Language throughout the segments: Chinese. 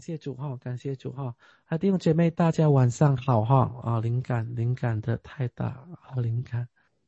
谢主哈，感谢主哈，弟兄姐妹大家晚上好哈灵感的太大灵感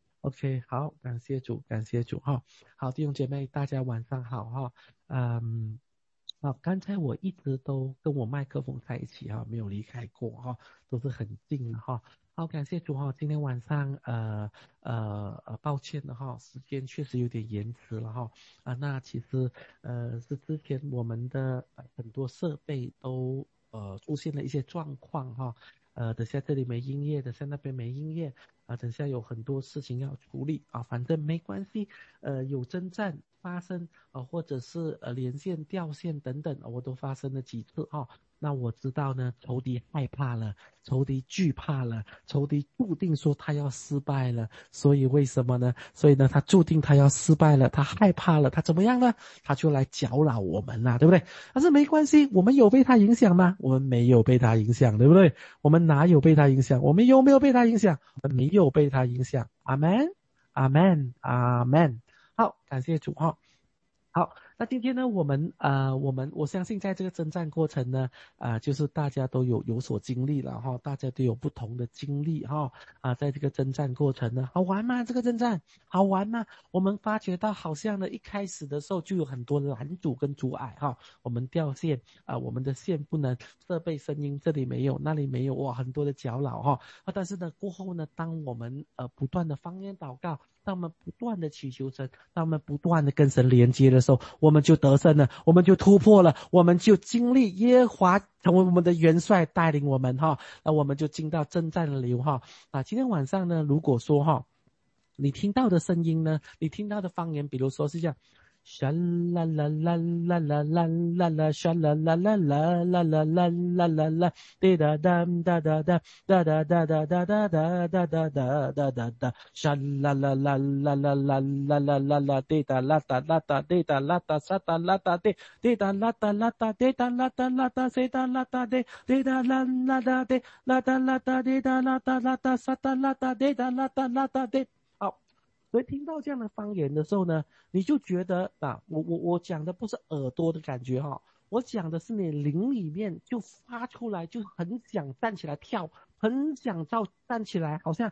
OK 好，感谢主哈，好弟兄姐妹大家晚上好哈，刚才我一直都跟我麦克风在一起哈，没有离开过哈，都是很近的哈。好，感谢主哈，今天晚上抱歉的哈，时间确实有点延迟了哈那其实是之前我们的很多设备都出现了一些状况哈，等下这里没音乐，等下那边没音乐等下有很多事情要处理反正没关系，有征战发生或者是连线掉线等等我都发生了几次那我知道呢，仇敌害怕了，仇敌惧怕了，仇敌注定说他要失败了，所以为什么呢？所以呢，他注定他要失败了，他害怕了，他怎么样呢？他就来搅扰我们啦，对不对？但是没关系，我们有被他影响吗？我们没有被他影响，对不对？我们哪有被他影响？我们有没有被他影响？我们没有被他影响。阿门，阿门，阿门。好，感谢主哈。好，那今天呢，我相信在这个征战过程呢，就是大家都有所经历了哈，大家都有不同的经历哈，在这个征战过程呢，好玩吗？这个征战好玩吗？我们发觉到好像呢，一开始的时候就有很多拦阻跟阻碍哈，我们掉线我们的线不能设备声音这里没有，那里没有哇，很多的搅扰哈但是呢，过后呢，当我们不断的方言祷告。当我们不断的祈求神，当我们不断的跟神连接的时候，我们就得胜了，我们就突破了，我们就经历耶和华成为我们的元帅带领我们那我们就进到征战的流今天晚上呢，如果说你听到的声音呢，你听到的方言，比如说是这样。沙啦啦啦啦啦啦啦啦，沙啦啦啦啦啦啦啦啦啦啦，滴哒哒哒哒哒哒哒哒哒哒哒哒哒哒哒哒哒哒，沙啦啦啦啦啦啦啦啦啦啦，滴哒啦哒啦哒，滴哒啦哒沙哒啦哒滴，滴哒啦哒啦哒，滴哒啦哒啦哒，谁哒啦哒滴，滴哒啦啦哒滴，啦哒啦哒滴哒啦哒啦哒沙哒啦哒滴哒啦哒啦哒滴。好。所以听到这样的方言的时候呢，你就觉得我讲的不是耳朵的感觉我讲的是你灵里面就发出来，就很想站起来跳，很想站起来，好像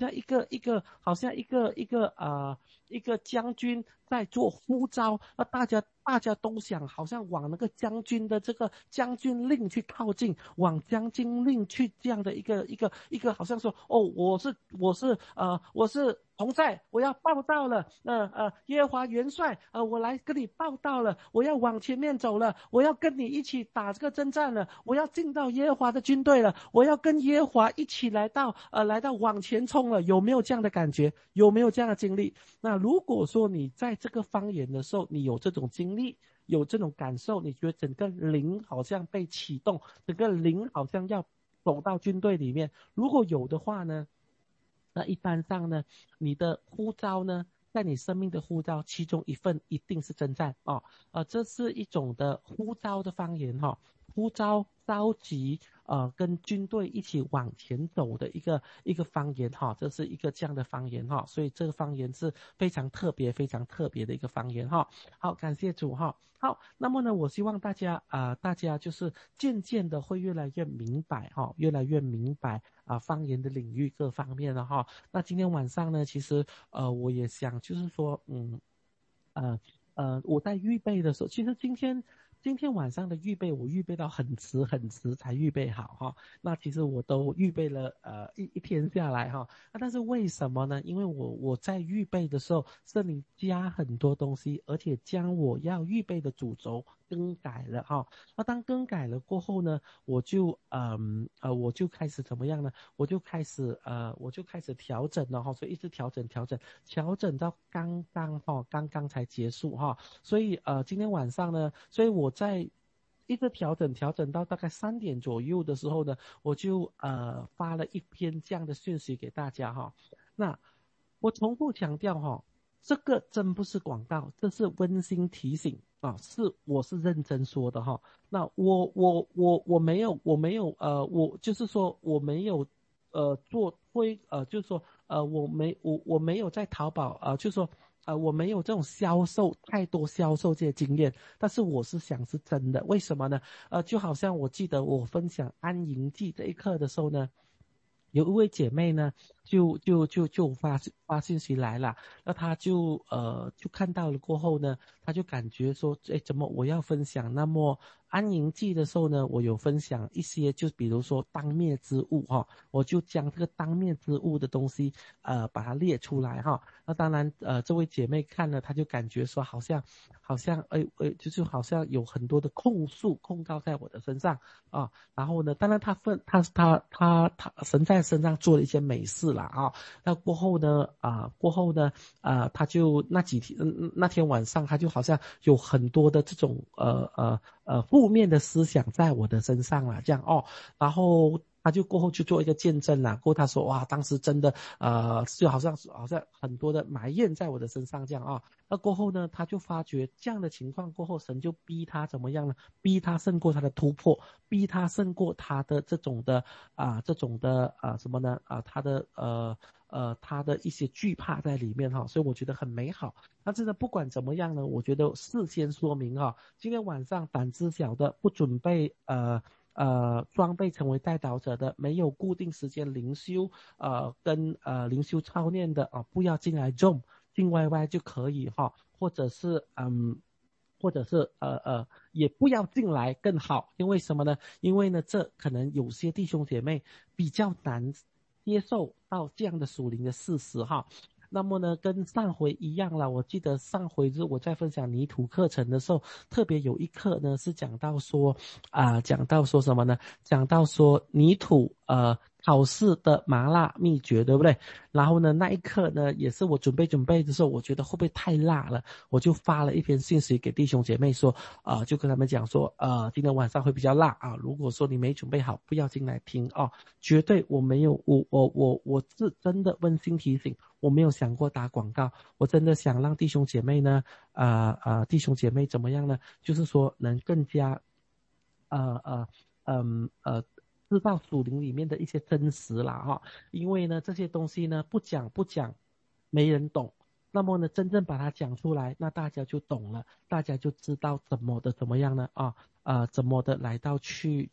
一个将军在做呼召，大家都想好像往那个将军的这个将军令去靠近，往将军令去这样的一个好像说我是同在，我要报道了，耶和华元帅我来跟你报道了，我要往前面走了，我要跟你一起打这个征战了，我要进到耶和华的军队了，我要跟耶和华一起来到往前冲了，有没有这样的感觉？有没有这样的经历？那如果说你在这个方言的时候，你有这种经历，有这种感受，你觉得整个灵好像被启动，整个灵好像要走到军队里面，如果有的话呢，那一般上呢，你的呼召呢，在你生命的呼召其中一份一定是征战这是一种的呼召的方言呼召召集跟军队一起往前走的一个方言这是一个这样的方言所以这个方言是非常特别的一个方言好，感谢主好，那么呢，我希望大家就是渐渐的会越来越明白方言的领域各方面了那今天晚上呢，其实我也想就是说我在预备的时候，其实今天晚上的预备，我预备到很迟才预备好那其实我都预备了一天下来但是为什么呢？因为我在预备的时候，圣灵加很多东西，而且将我要预备的主轴更改了那当更改了过后呢，我就开始怎么样呢？我就开始调整了所以一直调整到刚刚才结束所以今天晚上呢，所以我在一直调整到大概3点左右的时候呢，我就发了一篇这样的讯息给大家那我重复强调这个真不是广告，这是温馨提醒我是认真说的那我没有我就是说我没有就是说我没有在淘宝就是说我没有这种太多销售这些经验，但是我是想是真的。为什么呢？就好像我记得我分享安营记这一课的时候呢，有一位姐妹呢，就发信息来了，那她就看到了过后呢，她就感觉说，哎，怎么我要分享？那么安营记的时候呢，我有分享一些，就比如说当灭之物哈，我就将这个当灭之物的东西把它列出来哈。那当然这位姐妹看了，她就感觉说好像就是好像有很多的控告在我的身上啊。然后呢，当然他神在身上做了一些美事了啊。那过后呢他就那天晚上他就好像有很多的这种负面的思想在我的身上了，这样哦。然后他就过后去做一个见证啦，过后他说哇，当时真的就好像很多的埋怨在我的身上这样啊。那过后呢，他就发觉这样的情况过后，神就逼他怎么样呢？逼他胜过他的突破，逼他胜过他的什么呢？他的一些惧怕在里面哈，所以我觉得很美好。但是呢，不管怎么样呢，我觉得事先说明哈，今天晚上胆子小的不准备装备成为带导者的，没有固定时间灵修跟灵修操练的不要进来 Zoom，进 YY 就可以哈，或者是也不要进来更好，因为什么呢？因为呢，这可能有些弟兄姐妹比较难接受到这样的属灵的事实哈。那么呢，跟上回一样了。我记得上回就是我在分享泥土课程的时候，特别有一课呢是讲到说什么呢？讲到说泥土考试的麻辣秘诀，对不对？然后呢，那一刻呢，也是我准备的时候，我觉得会不会太辣了？我就发了一篇信息给弟兄姐妹说，就跟他们讲说，今天晚上会比较辣啊，如果说你没准备好，不要进来听啊，绝对我没有，我是真的温馨提醒，我没有想过打广告，我真的想让弟兄姐妹呢，弟兄姐妹怎么样呢？就是说能更加，呃呃嗯知道属灵里面的一些真实啦哈，因为呢这些东西呢不讲没人懂，那么呢真正把它讲出来，那大家就懂了，大家就知道怎么样呢怎么的来到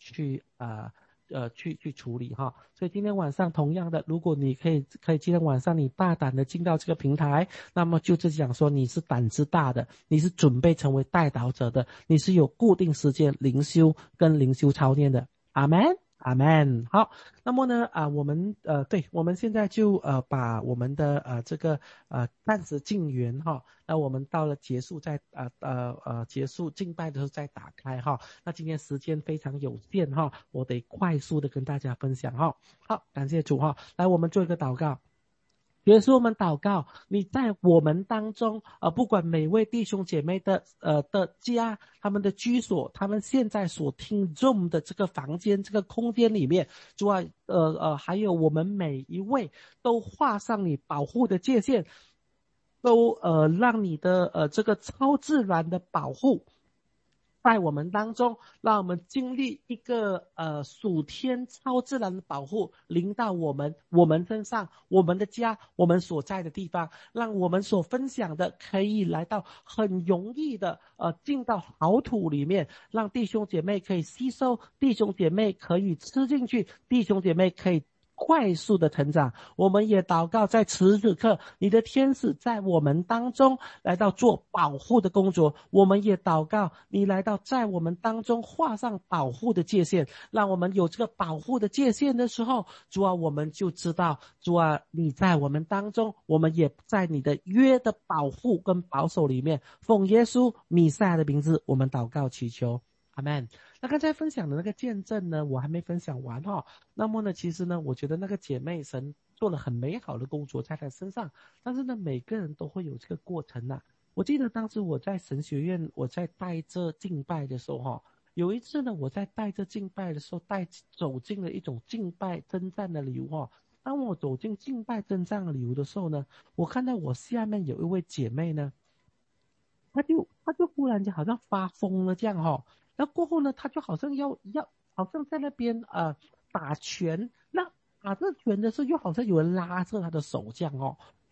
去处理哈。所以今天晚上同样的，如果你可以今天晚上你大胆的进到这个平台，那么就是讲说你是胆子大的，你是准备成为带导者的，你是有固定时间灵修跟灵修操练的。阿门。阿门。好，那么呢我们现在就把我们的这个暂时进园哈，那我们到了结束结束敬拜的时候再打开哈。那今天时间非常有限哈，我得快速的跟大家分享哈。好，感谢主哈，来我们做一个祷告。耶稣，我们祷告，你在我们当中，不管每位弟兄姐妹的家，他们的居所，他们现在所听众的这个房间、这个空间里面，主啊，还有我们每一位都画上你保护的界限，都让你的这个超自然的保护在我们当中，让我们经历一个属天超自然的保护临到我们身上，我们的家，我们所在的地方，让我们所分享的可以来到很容易的进到好土里面，让弟兄姐妹可以吸收，弟兄姐妹可以吃进去，弟兄姐妹可以快速的成长。我们也祷告，在此刻，你的天使在我们当中来到做保护的工作。我们也祷告，你来到在我们当中画上保护的界限，让我们有这个保护的界限的时候，主啊，我们就知道，主啊，你在我们当中，我们也在你的约的保护跟保守里面。奉耶稣弥赛亚的名字，我们祷告祈求，阿们。那刚才分享的那个见证呢，我还没分享完哈。那么呢，其实呢，我觉得那个姐妹神做了很美好的工作在她身上，但是呢，每个人都会有这个过程呐。我记得当时我在神学院，我在带着敬拜的时候哈，有一次呢，我在带着敬拜的时候，走进了一种敬拜征战的礼物哈。当我走进敬拜征战的礼物的时候呢，我看到我下面有一位姐妹呢，她就忽然间好像发疯了这样哈。然后过后呢，他就好像好像在那边打拳，那打这拳的时候，又好像有人拉着他的手这样哦。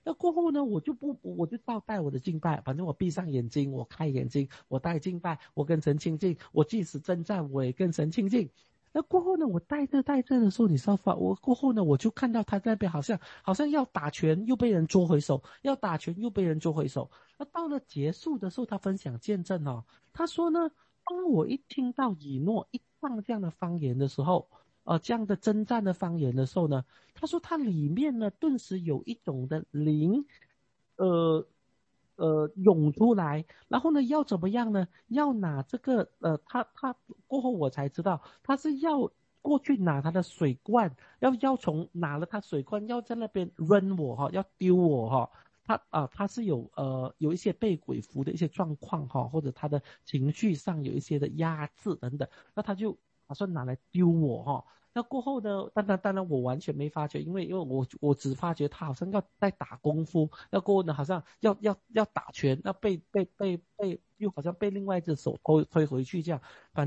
那过后呢，我就照带我的敬拜，反正我闭上眼睛，我开眼睛，我带敬拜，我跟神亲近，我即使征战，我也跟神亲近。那过后呢，我带着的时候，你知道吧？我过后呢，我就看到他在那边好像要打拳，又被人捉回手；要打拳，又被人捉回手。那到了结束的时候，他分享见证哦，他说呢，当我一听到以诺一唱这样的方言的时候，这样的征战的方言的时候呢，他说他里面呢，顿时有一种的灵，呃涌出来，然后呢，要怎么样呢？要拿这个他过后我才知道，他是要过去拿他的水罐，要从拿了他水罐，要在那边扔我哈，要丢我哈。他是有一些被鬼附的一些状况哈，或者他的情绪上有一些的压制等等，那他就打算拿来丢我哈。那过后呢，当然我完全没发觉，因为我只发觉他好像要在打功夫，那过后呢好像要打拳，那被又好像被另外一只手推回去这样。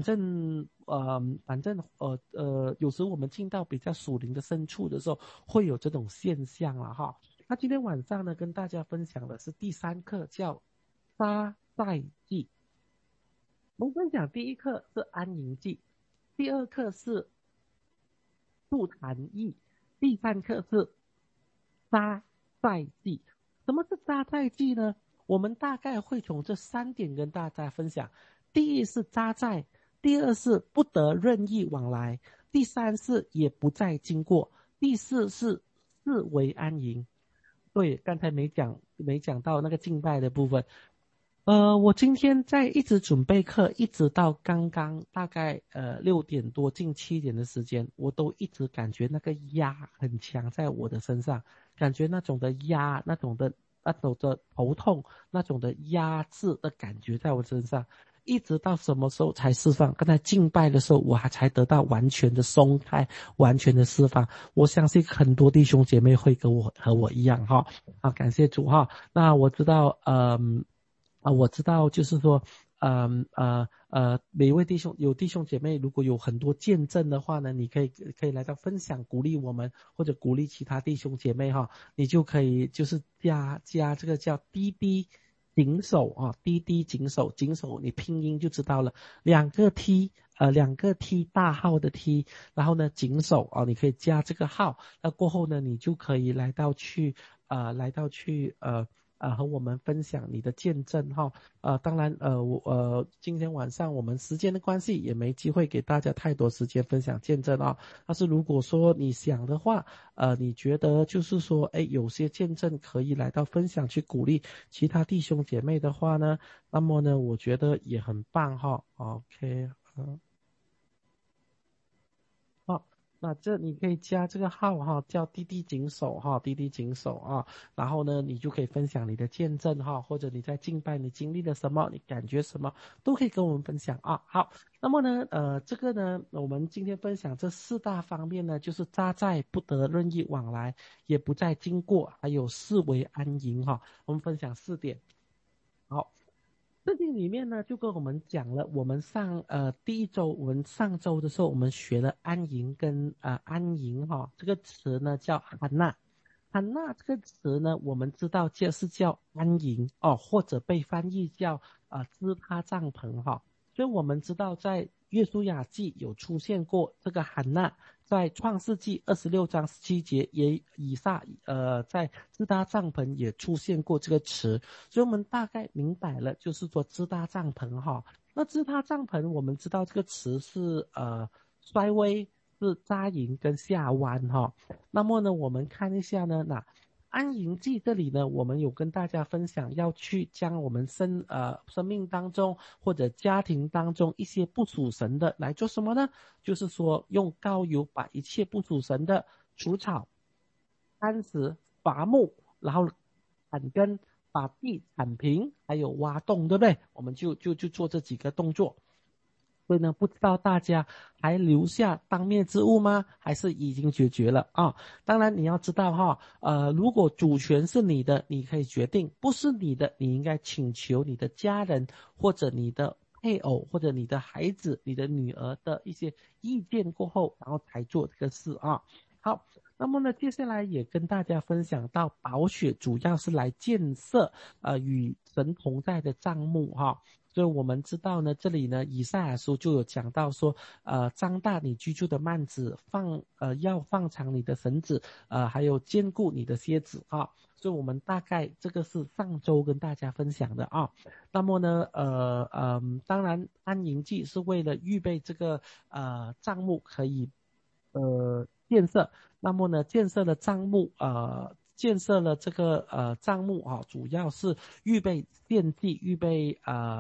反正有时我们进到比较属灵的深处的时候，会有这种现象了哈。那今天晚上呢，跟大家分享的是第3课，叫杀寨记。我们分享第1课是安营记，第2课是吐痰役，第3课是杀寨记。什么是杀寨记呢？我们大概会从这3点跟大家分享。第一是扎寨，第2是不得任意往来，第3是也不再经过，第4是视为安营。对，刚才没讲到那个敬拜的部分。我今天在一直准备课，一直到刚刚大概6点多近7点的时间，我都一直感觉那个压很强在我的身上，感觉那种的压，那种的头痛，那种的压制的感觉在我身上，一直到什么时候才释放？刚才敬拜的时候，我还才得到完全的松开，完全的释放。我相信很多弟兄姐妹会和我一样哈。啊，感谢主哈。那我知道，我知道，就是说，每一位弟兄姐妹，如果有很多见证的话呢，你可以来到分享，鼓励我们，或者鼓励其他弟兄姐妹哈，你就可以就是加这个叫滴滴警手啊，滴滴警手，警手你拼音就知道了，两个 T 大号的 T，然后呢警手啊，你可以加这个号，那过后呢，你就可以来到去和我们分享你的见证哈。当然今天晚上我们时间的关系也没机会给大家太多时间分享见证啊。但是如果说你想的话，你觉得就是说，有些见证可以来到分享去鼓励其他弟兄姐妹的话呢，那么呢，我觉得也很棒哈。OK，好，那这你可以加这个号哈，叫滴滴警手哈，滴滴警手啊。然后呢，你就可以分享你的见证哈，或者你在敬拜你经历了什么，你感觉什么，都可以跟我们分享啊。好，那么呢，这个呢，我们今天分享这4大方面呢，就是扎寨不得任意往来，也不再经过，还有视为安营哈。我们分享4点。好。圣经里面呢，就跟我们讲了，我们第一周，我们上周的时候，我们学了安营跟安营哈，这个词呢叫汉娜，汉娜这个词呢，我们知道就是叫安营哦，或者被翻译叫支搭帐篷哈，所以我们知道在约书亚记有出现过这个汉娜，在创世纪26章17节也在支搭帐篷也出现过这个词，所以我们大概明白了，就是说支搭帐篷哈。那支搭帐篷，我们知道这个词是衰微，是扎营跟下弯哈。那么呢，我们看一下呢，安营记这里呢，我们有跟大家分享，要去将我们生命当中或者家庭当中一些不属神的来做什么呢？就是说用膏油把一切不属神的除草、干石、伐木，然后铲根，把地铲平，还有挖洞，对不对？我们就做这几个动作。所以呢，不知道大家还留下当面之物吗？还是已经解决了啊？当然你要知道哈，如果主权是你的，你可以决定；不是你的，你应该请求你的家人或者你的配偶或者你的孩子、你的女儿的一些意见过后，然后才做这个事啊。 好，那么呢，接下来也跟大家分享到宝血主要是来建设与神同在的帐幕哈。所以我们知道呢，这里呢，以赛亚书就有讲到说，张大你居住的幔子，要放长你的绳子，还有坚固你的蝎子啊。所以我们大概这个是上周跟大家分享的啊。那么呢，当然安营祭是为了预备这个帐幕可以建设。那么呢，建设了帐幕，建设了这个帐幕啊，主要是预备献祭，预备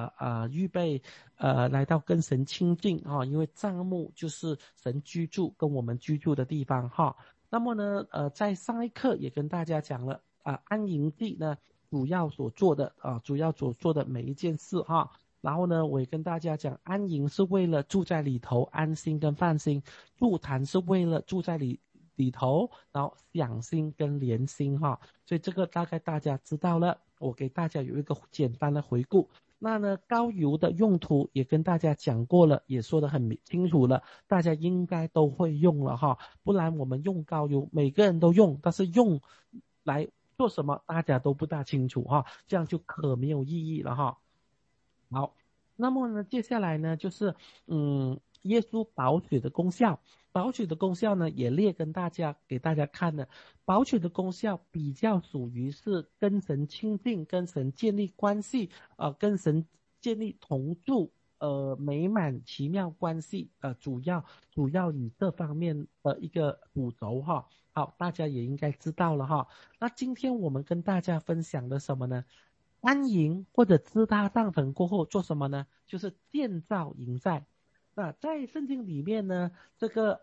来到跟神亲近啊，因为帐幕就是神居住跟我们居住的地方哈。那么呢，在上一课也跟大家讲了安营祭呢主要所做的每一件事哈。然后呢，我也跟大家讲，安营是为了住在里头安心跟放心，筑坛是为了住在里头，然后享心跟连心哈，所以这个大概大家知道了，我给大家有一个简单的回顾。那呢，膏油的用途也跟大家讲过了，也说得很清楚了，大家应该都会用了哈，不然我们用膏油每个人都用，但是用来做什么大家都不大清楚哈，这样就可没有意义了哈。好，那么呢，接下来呢就是耶稣宝血的功效。宝血的功效呢也给大家看了。宝血的功效比较属于是跟神亲近，跟神建立关系，跟神建立同住，美满奇妙关系，主要以这方面的一个主轴哈。好，大家也应该知道了哈。那今天我们跟大家分享的什么呢？安营或者支搭帐篷过后做什么呢？就是建造营寨。那在圣经里面呢，这个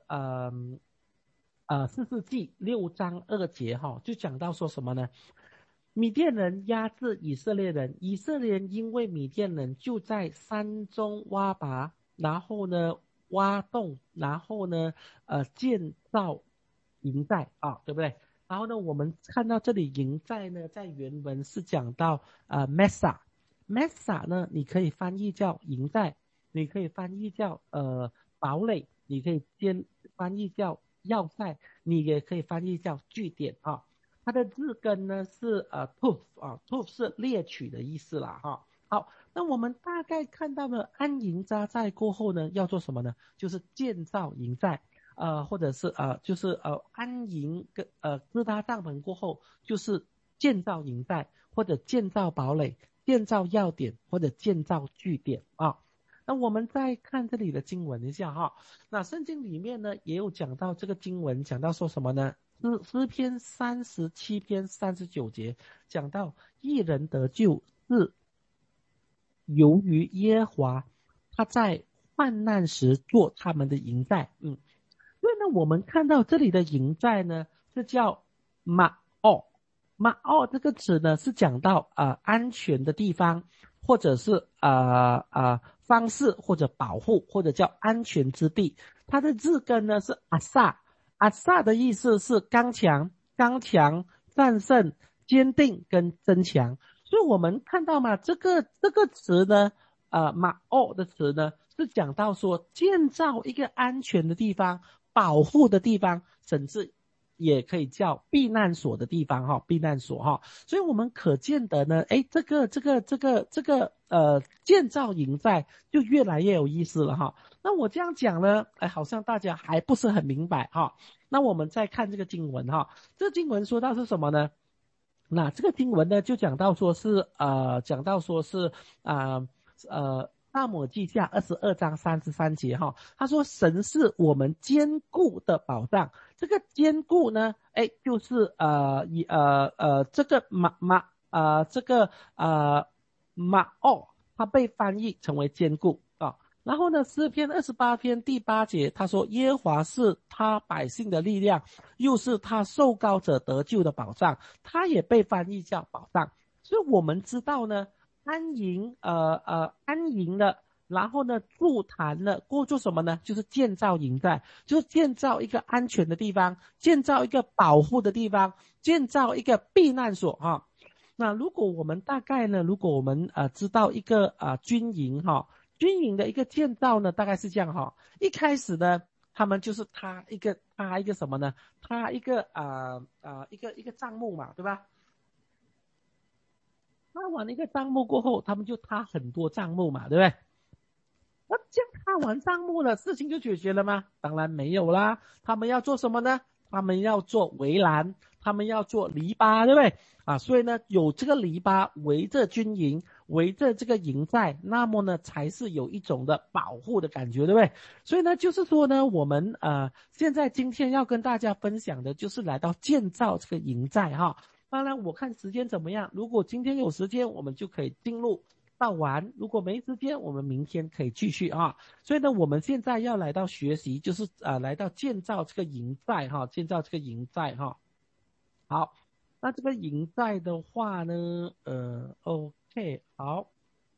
士师记6章2节哈，就讲到说什么呢？米甸人压制以色列人，以色列人因为米甸人就在山中挖拔，然后呢挖洞，然后呢建造营寨啊，对不对？然后呢，我们看到这里营寨呢，在原文是讲到mesa 呢，你可以翻译叫营寨，你可以翻译叫堡垒，你可以翻译叫要塞，你也可以翻译叫据点啊。它的字根呢是tooth 是猎取的意思啦哈。好，那我们大概看到了安营扎寨过后呢，要做什么呢？就是建造营寨。或者是就是安营跟支搭帐篷过后，就是建造营寨或者建造堡垒、建造要点或者建造据点啊。那我们再看这里的经文一下哈。那圣经里面呢也有讲到这个经文，讲到说什么呢？诗篇37篇39节讲到义人得救是由于耶和华他在患难时做他们的营寨。所以呢，我们看到这里的营寨呢是叫马奥这个词呢是讲到安全的地方，或者是方式或者保护或者叫安全之地。它的字根呢是阿萨的意思是刚强、战胜、坚定跟增强。所以我们看到嘛，这个词呢，马奥的词呢是讲到说建造一个安全的地方。保护的地方，甚至也可以叫避难所的地方哈，避难所哈。所以我们可见得呢，这个建造营寨就越来越有意思了哈。那我这样讲呢，好像大家还不是很明白哈。那我们再看这个经文哈，这个经文说到是什么呢？那这个经文呢就讲到说是撒母耳记下22章33节哈，他说神是我们坚固的保障。这个坚固呢，就是这个马奥，它被翻译成为坚固啊。然后呢，诗篇28篇第8节，他说耶和华是他百姓的力量，又是他受膏者得救的保障，他也被翻译叫保障。所以我们知道呢。安营了，然后呢筑坛了，过做什么呢？就是建造营寨，就是建造一个安全的地方，建造一个保护的地方，建造一个避难所哈。那如果我们知道一个军营哈，军营的一个建造呢，大概是这样哈。一开始呢， 他们就是他一个什么呢？他一个一个账目嘛，对吧？他完一个账目过后，他们就他很多账目嘛，对不对？那这样他完账目了，事情就解决了吗？当然没有啦。他们要做什么呢？他们要做围栏，他们要做篱笆，对不对？所以呢，有这个篱笆围着军营，围着这个营寨，那么呢，才是有一种的保护的感觉，对不对？所以呢，就是说呢，我们现在今天要跟大家分享的就是来到建造这个营寨哈。当然，我看时间怎么样，如果今天有时间，我们就可以进入到完，如果没时间，我们明天可以继续啊。所以呢，我们现在要来到学习，就是来到建造这个营寨哈，建造这个营寨哈。好，那这个营寨的话呢，OK， 好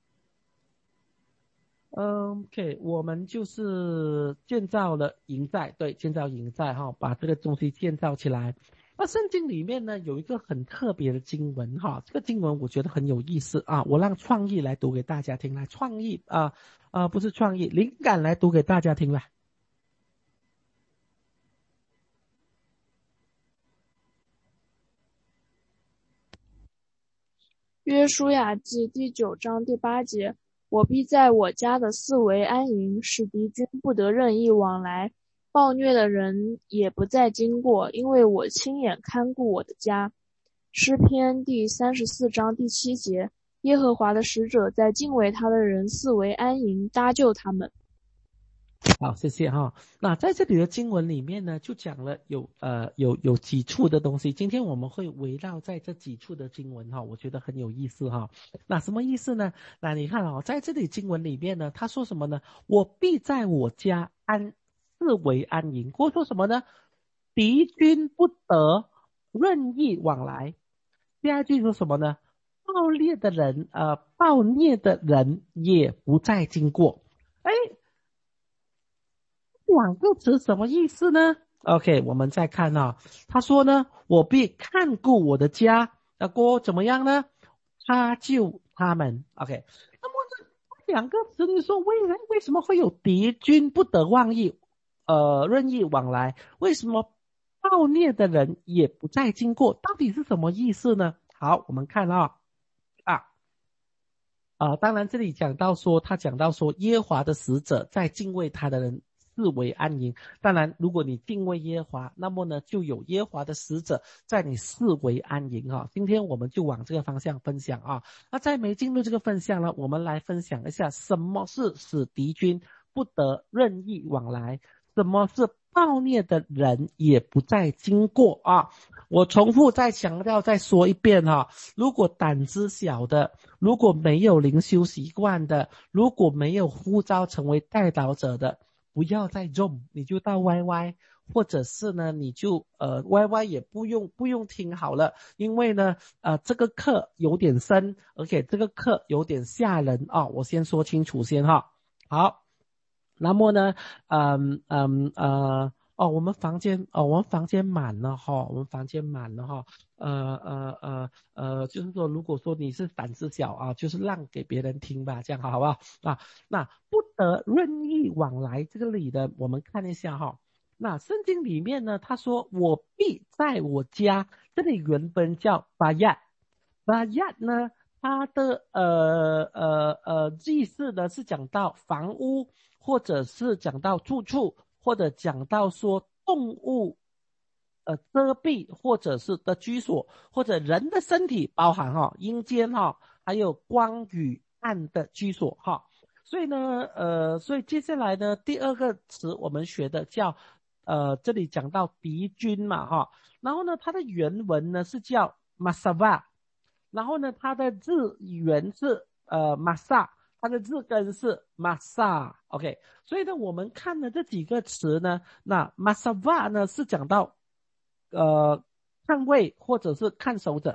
，OK， 我们就是建造了营寨，对，建造营寨哈，把这个东西建造起来。那圣经里面呢有一个很特别的经文哈，这个经文我觉得很有意思啊，我让创意来读给大家听，来创意不是创意，灵感来读给大家听吧。 约书亚记第9章第8节，我必在我家的四围安营，使敌军不得任意往来，暴虐的人也不再经过，因为我亲眼看顾我的家。诗篇第34章第7节，耶和华的使者在敬畏他的人四围安营，搭救他们。 好，谢谢哈。那在这里的经文里面呢，就讲了有几处的东西。今天我们会围绕在这几处的经文哈，我觉得很有意思哈。那什么意思呢？那你看在这里经文里面呢，他说什么呢？我必在我家四围安营，或者说什么呢？敌军不得任意往来。第二句说什么呢？暴虐的人也不再经过。哎。两个词什么意思呢 ？OK， 我们再看他说呢，我必看顾我的家，那过怎么样呢？他救他们。OK， 那么这两个词，你说为什么会有敌军不得任意往来？为什么暴虐的人也不再经过？到底是什么意思呢？好，我们看当然这里他讲到说耶和华的使者在敬畏他的人视为安营。当然如果你敬畏耶和华，那么呢就有耶和华的使者在你视为安营今天我们就往这个方向分享那在没进入这个分享呢，我们来分享一下什么是使敌军不得任意往来，什么是暴虐的人也不再经过我重复再强调再说一遍如果胆子小的，如果没有灵修习惯的，如果没有呼召成为代祷者的，不要再 Zoom， 你就到 YY， 或者是呢你就YY 也不用听好了，因为呢这个课有点深，而且这个课有点吓人我先说清楚先好，那么呢我们房间满了我们房间满了就是说如果说你是胆子小就是让给别人听吧，这样好不好那不得任意往来这个里的我们看一下那圣经里面呢他说我必在我家，这里原本叫巴亚呢它的意思呢是讲到房屋，或者是讲到住处，或者讲到说动物遮蔽，或者是的居所，或者人的身体包含阴间还有光与暗的居所所以呢所以接下来呢第二个词我们学的叫这里讲到敌军嘛然后呢它的原文呢是叫 Masava， 然后呢它的字源是Masa， 它的字根是 Masa OK， 所以呢我们看的这几个词呢，那 Masava 呢是讲到看卫或者是看守者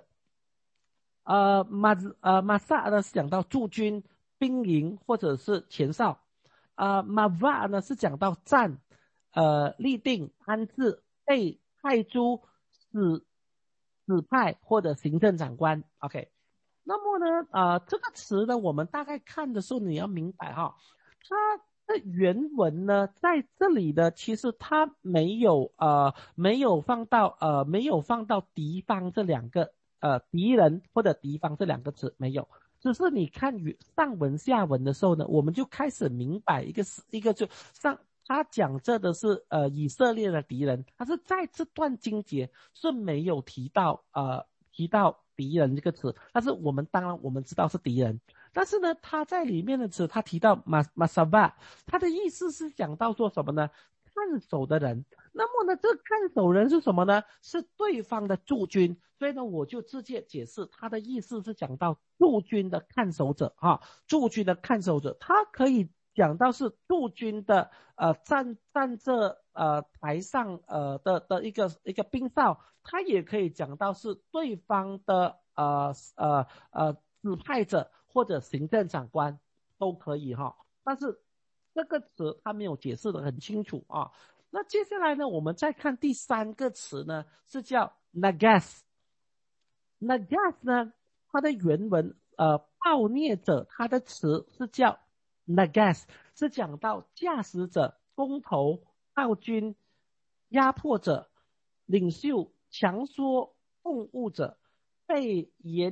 Masa 呢是讲到驻军兵营或者是前哨Mava 呢是讲到站立定安置被派诸指派或者行政长官 OK。那么呢这个词呢我们大概看的时候你要明白它那原文呢，在这里呢，其实它没有放到敌方这两个敌人或者敌方这两个词没有，只是你看上文下文的时候呢，我们就开始明白一个就上他讲这的是以色列的敌人，他是在这段经节是没有提到敌人这个词，但是当然我们知道是敌人。但是呢，他在里面的词，他提到马萨巴，他的意思是讲到说什么呢？看守的人。那么呢，这个看守人是什么呢？是对方的驻军。所以呢，我就直接解释，他的意思是讲到驻军的看守者哈，驻军的看守者，他可以讲到是驻军的站着台上的一个兵哨，他也可以讲到是对方的指派者或者行政长官都可以哈。但是这个词他没有解释得很清楚啊。那接下来呢，我们再看第三个词呢，是叫 nagas。nagas 呢，它的原文暴虐者，它的词是叫 nagas， 是讲到驾驶者、工头、暴君、压迫者、领袖、强缩控务者、被严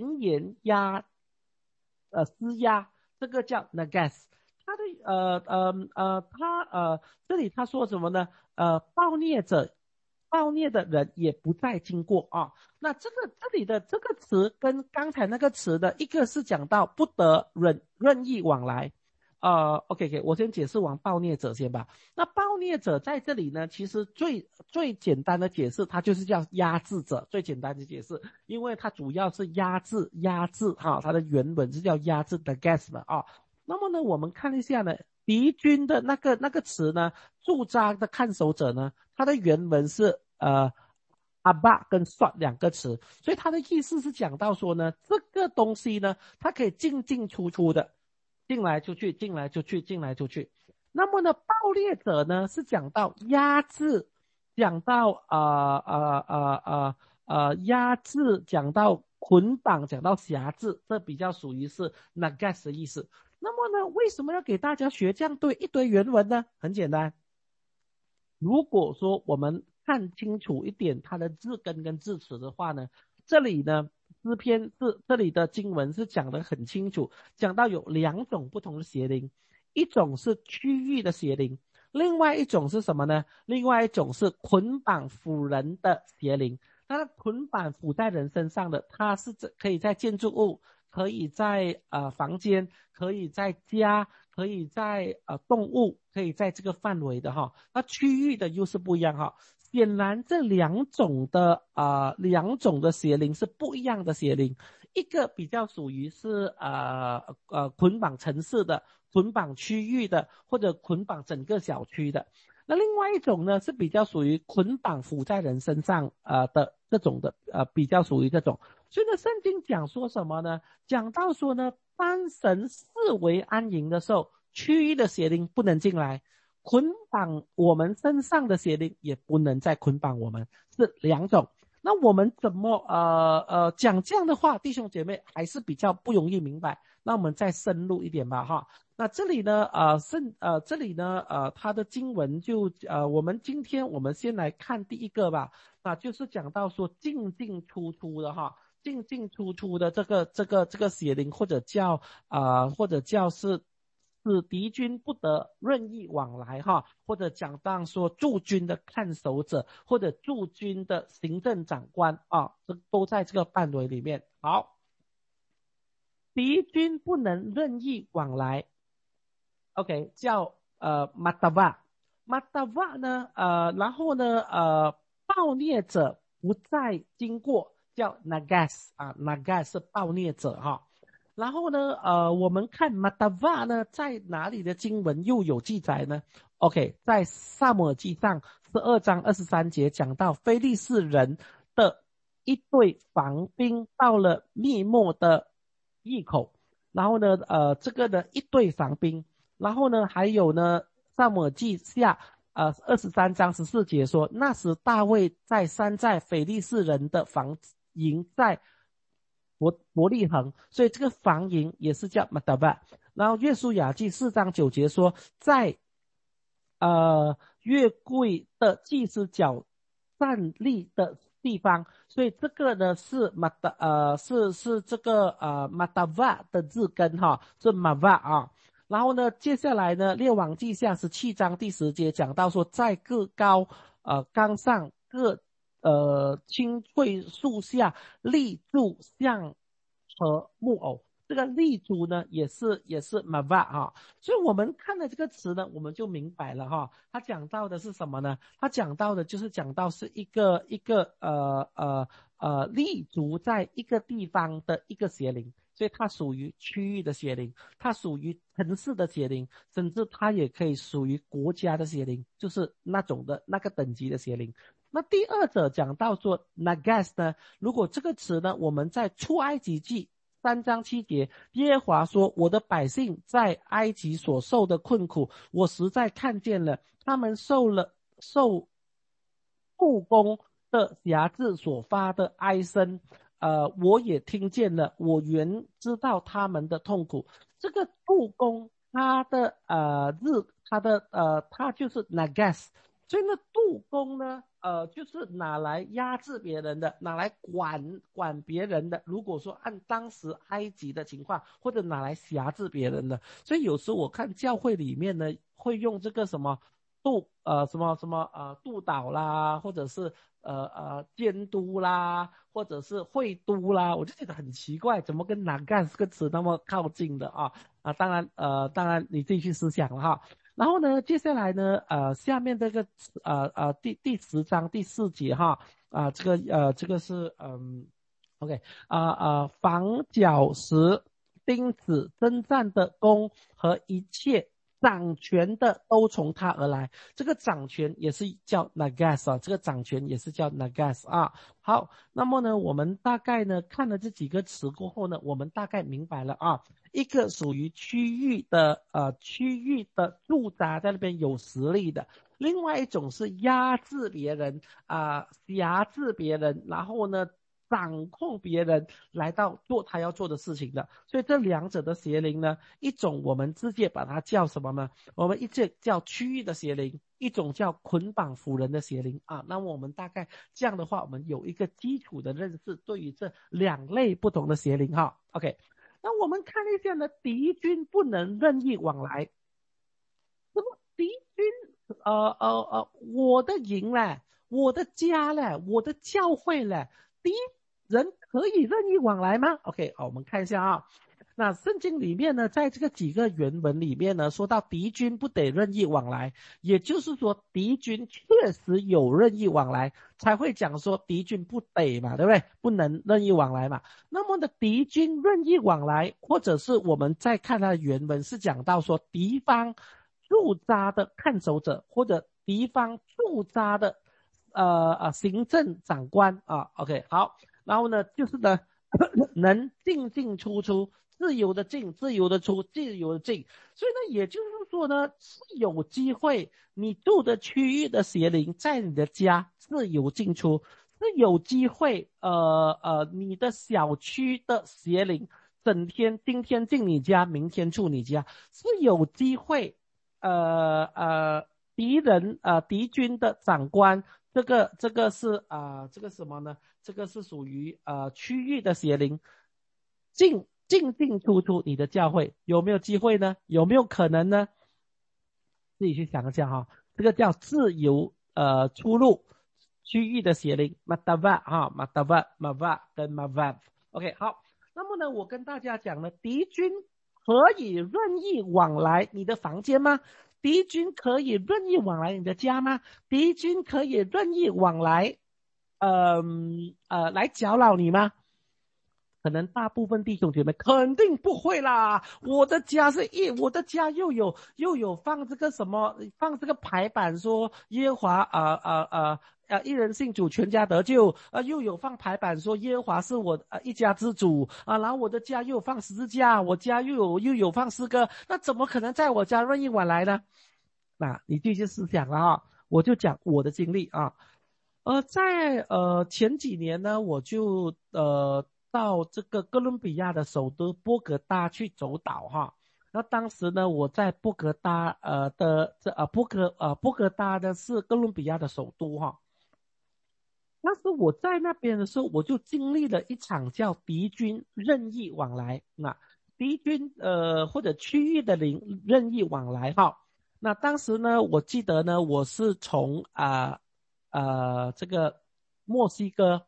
施压，这个叫 nagas。他的这里他说什么呢？暴虐的人也不再经过啊。那这里的这个词跟刚才那个词的一个是讲到不得任意往来。OK， 我先解释完暴虐者先吧。那暴虐者在这里呢，其实最简单的解释，它就是叫压制者，最简单的解释，因为它主要是压制哈，它的原文是叫压制的 gas 啊。那么呢，我们看一下呢，敌军的那个词呢，驻扎的看守者呢，它的原文是阿巴跟 shot 两个词，所以它的意思是讲到说呢，这个东西呢，它可以进出出的，进来出去，进来出去，进来出去。那么呢，暴虐者呢是讲到压制，讲到压制，讲到捆绑，讲到辖制，这比较属于是 nagas 的意思。那么呢，为什么要给大家学这样一堆原文呢？很简单，如果说我们看清楚一点它的字根跟字词的话呢，这里呢诗篇是这里的经文是讲得很清楚，讲到有两种不同的邪灵，一种是区域的邪灵，另外一种是什么呢？另外一种是捆绑俘人的邪灵。那捆绑附在人身上的，它是可以在建筑物，可以在房间，可以在家，可以在动物，可以在这个范围的哈。那区域的又是不一样哈。显然这两种的邪灵是不一样的邪灵，一个比较属于是捆绑城市的、捆绑区域的，或者捆绑整个小区的。那另外一种呢是比较属于捆绑附在人身上的这种的比较属于这种。所以呢，圣经讲说什么呢？讲到说呢，当神视为安营的时候，区域的邪灵不能进来，捆绑我们身上的邪灵也不能再捆绑我们，是两种。那我们怎么讲这样的话，弟兄姐妹还是比较不容易明白。那我们再深入一点吧哈。那这里呢它的经文就今天我们先来看第一个吧。那就是讲到说进出的哈，进出的这个邪灵，或者叫是敌军不得任意往来哈，或者讲到说驻军的看守者，或者驻军的行政长官啊，这都在这个范围里面。好，敌军不能任意往来 ，OK， 叫matava 呢然后呢暴虐者不再经过，叫 nagas nagas 是暴虐者哈。然后呢我们看 matava 呢在哪里的经文又有记载呢？ OK， 在撒母耳记上12章23节讲到非利士人的一队防兵到了密末的隘口，然后呢这个呢一队防兵，然后呢还有呢撒母耳记下23章14节说，那时大卫在山寨非利士人的防营在伯利恒，所以这个防营也是叫 matava。然后约书亚记4章9节说，在月桂的祭司脚站立的地方，所以这个呢是是这个matava 的字根哈，是 mava 啊。然后呢，接下来呢，列王记下17章第10节讲到说，在各冈上各青翠树下立柱像和木偶。这个立柱呢也是 mava 啊，所以我们看了这个词呢，我们就明白了哈，他讲到的是什么呢？他讲到的就是讲到是一个立足在一个地方的一个邪灵，所以它属于区域的邪灵，它属于城市的邪灵，甚至它也可以属于国家的邪灵，就是那种的那个等级的邪灵。那第二者讲到说 nagas 呢，如果这个词呢，我们在出埃及记3章7节，耶和华说，我的百姓在埃及所受的困苦，我实在看见了，他们受布工的辖制所发的哀声，我也听见了，我原知道他们的痛苦。这个布工，它就是 nagas， 所以呢，杜工呢，就是拿来压制别人的，拿来管别人的。如果说按当时埃及的情况，或者拿来辖制别人的，所以有时候我看教会里面呢，会用这个什么督导啦，或者是监督啦，或者是会督啦，我就觉得很奇怪，怎么跟哪干这个词那么靠近的啊？当然你自己去思想了哈。然后呢，接下来呢，下面这个第10章第4节哈，这个是OK 房角石、钉子、征战的弓和一切掌权的都从他而来。这个掌权也是叫 nagas 啊，这个掌权也是叫 nagas 啊。好，那么呢，我们大概呢看了这几个词过后呢，我们大概明白了啊。一个属于区域的驻扎在那边有实力的，另外一种是压制别人辖制别人，然后呢掌控别人来到做他要做的事情的。所以这两者的邪灵呢，一种我们直接把它叫什么呢？我们一直叫区域的邪灵，一种叫捆绑俘人的邪灵啊。那么我们大概这样的话，我们有一个基础的认识，对于这两类不同的邪灵哈。OK。那我们看一下呢，敌军不能任意往来。那么敌军我的营嘞，我的家嘞，我的教会嘞，敌人可以任意往来吗 ？OK， 好，我们看一下啊。那圣经里面呢，在这个几个原文里面呢，说到敌军不得任意往来，也就是说敌军确实有任意往来，才会讲说敌军不得嘛，对不对？不能任意往来嘛。那么的敌军任意往来，或者是我们再看它的原文是讲到说敌方驻扎的看守者，或者敌方驻扎的行政长官啊。OK， 好，然后呢就是呢能进出出。自由的进，自由的出，自由的进，所以呢，也就是说呢，是有机会你住的区域的邪灵在你的家自由进出，是有机会你的小区的邪灵整天今天进你家，明天出你家，是有机会敌军的长官，这个是这个什么呢？这个是属于区域的邪灵进出你的教会，有没有机会呢？有没有可能呢？自己去想一下哈，这个叫自由出入区域的邪灵 matava 哈 matava 跟 mavav。 OK， 好，那么呢，我跟大家讲呢，敌军可以任意往来你的房间吗？敌军可以任意往来你的家吗？敌军可以任意往来来搅扰你吗？可能大部分弟兄姐妹肯定不会啦。我的家又有放这个什么，放这个牌板说耶和华一人信主全家得救又有放牌板说耶和华是我一家之主然后我的家又有放十字架，我家又有放诗歌，那怎么可能在我家任意往来呢？那你继续思想了啊，我就讲我的经历啊。在前几年呢，我就到这个哥伦比亚的首都波哥大去走岛哈。 那当时呢，我在波哥大波哥大的是哥伦比亚的首都哈。那时我在那边的时候，我就经历了一场叫敌军任意往来，那敌军或者区域的任意往来哈。那当时呢，我记得呢，我是从这个墨西哥，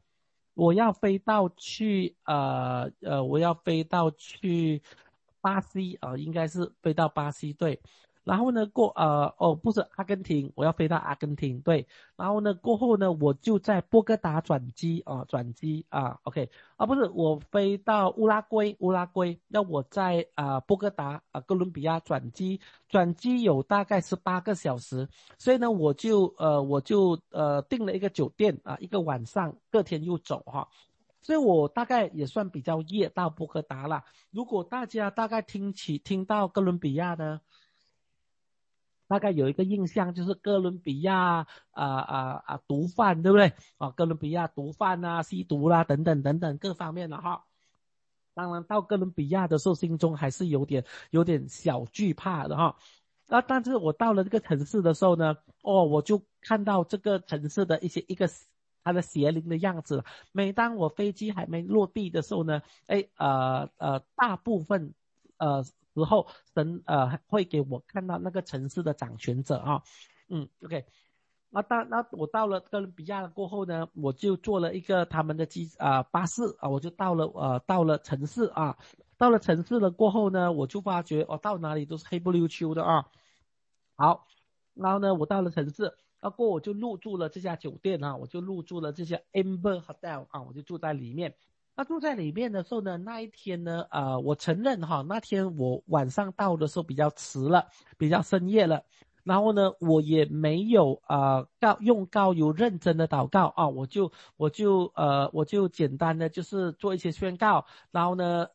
我要飞到去巴西应该是飞到巴西对。然后呢不是阿根廷，我要飞到阿根廷对。然后呢过后呢我就在波哥达转机OK 不是我飞到乌拉圭，那我在波哥达哥伦比亚转机有大概18个小时。所以呢我就订了一个酒店一个晚上，隔天又走哈。所以我大概也算比较夜到波哥达啦。如果大家大概听到哥伦比亚呢，大概有一个印象就是哥伦比亚毒贩，对不对哥伦比亚毒贩吸毒啦等等等等各方面的哈。当然到哥伦比亚的时候心中还是有点小惧怕的哈。但是我到了这个城市的时候呢，我就看到这个城市的它的邪灵的样子。每当我飞机还没落地的时候呢，大部分时候神会给我看到那个城市的掌权者OK。那我到了哥伦比亚过后呢，我就坐了一个他们的巴士我就到了城市到了城市了过后呢，我就发觉到哪里都是黑不溜秋的好，然后呢我到了城市，过后我就入住了这家酒店我就入住了这家 Amber Hotel 我就住在里面。那住在里面的时候呢，那一天呢我承认那天我晚上到的时候比较迟了，比较深夜了。然后呢我也没有用膏油认真的祷告我就简单的就是做一些宣告。然后呢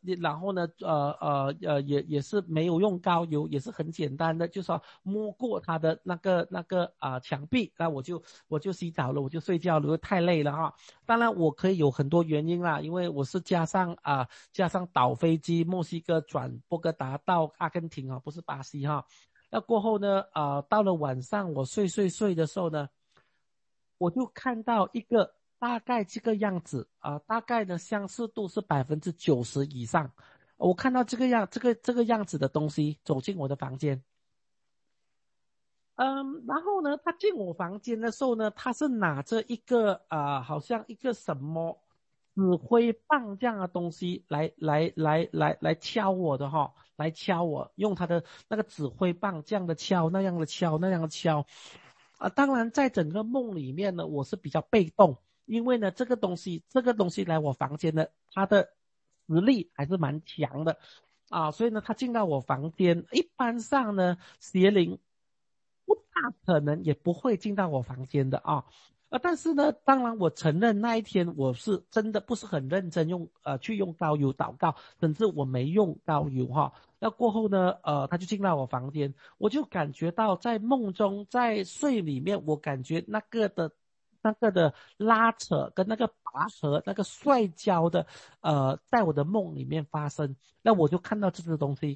也是没有用膏油，也是很简单的，就是说摸过他的那个墙壁。那我就洗澡了，我就睡觉了，因为太累了当然我可以有很多原因啦，因为我是加上倒飞机墨西哥转波哥达到阿根廷不是巴西那过后呢到了晚上我睡的时候呢，我就看到一个大概这个样子大概呢相似度是90%以上。我看到这个样子的东西走进我的房间。然后呢他进我房间的时候呢，他是拿着一个好像一个什么指挥棒这样的东西来敲我的来敲我，用他的那个指挥棒这样的敲，那样的敲，那样的敲当然在整个梦里面呢我是比较被动，因为呢这个东西来我房间呢，它的实力还是蛮强的所以呢他进到我房间，一般上呢邪灵不大可能也不会进到我房间的但是呢当然我承认那一天我是真的不是很认真去用膏油祷告，甚至我没用膏油那过后呢他就进到我房间，我就感觉到在梦中在睡里面，我感觉那个的拉扯跟那个拔河那个摔跤的在我的梦里面发生。那我就看到这个东西。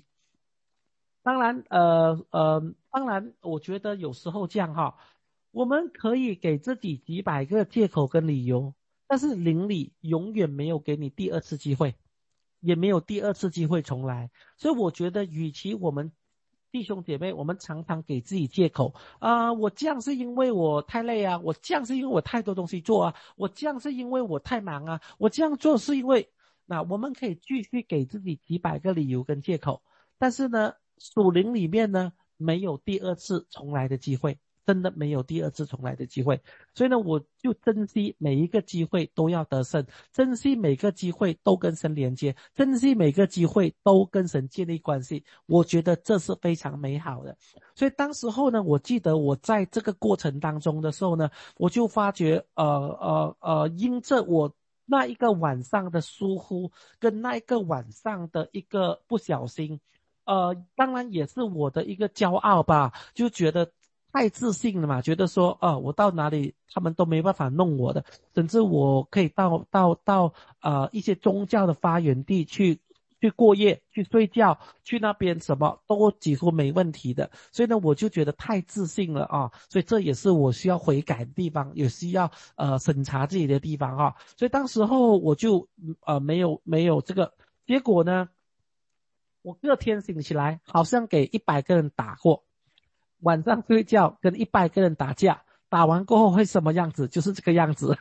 当然我觉得有时候这样我们可以给自己几百个借口跟理由，但是灵里永远没有给你第二次机会，也没有第二次机会重来。所以我觉得与其我们弟兄姐妹我们常常给自己借口我这样是因为我太累我这样是因为我太多东西做我这样是因为我太忙我这样做是因为，那我们可以继续给自己几百个理由跟借口，但是呢属灵里面呢没有第二次重来的机会，真的没有第二次重来的机会。所以呢我就珍惜每一个机会都要得胜，珍惜每个机会都跟神连接，珍惜每个机会都跟神建立关系，我觉得这是非常美好的。所以当时候呢我记得我在这个过程当中的时候呢，我就发觉因着我那一个晚上的疏忽跟那一个晚上的一个不小心当然也是我的一个骄傲吧，就觉得太自信了嘛，觉得说我到哪里他们都没办法弄我的，甚至我可以到一些宗教的发源地去去过夜，去睡觉，去那边什么都几乎没问题的。所以呢，我就觉得太自信了啊，所以这也是我需要悔改的地方，也需要审查自己的地方啊。所以当时候我就没有这个结果呢，我隔天醒起来好像给100个人打过，晚上睡觉跟100个人打架，打完过后会什么样子？就是这个样子。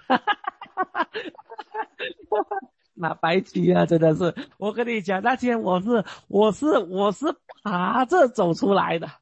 那白痴啊，真的是！我跟你讲，那天我是爬着走出来的。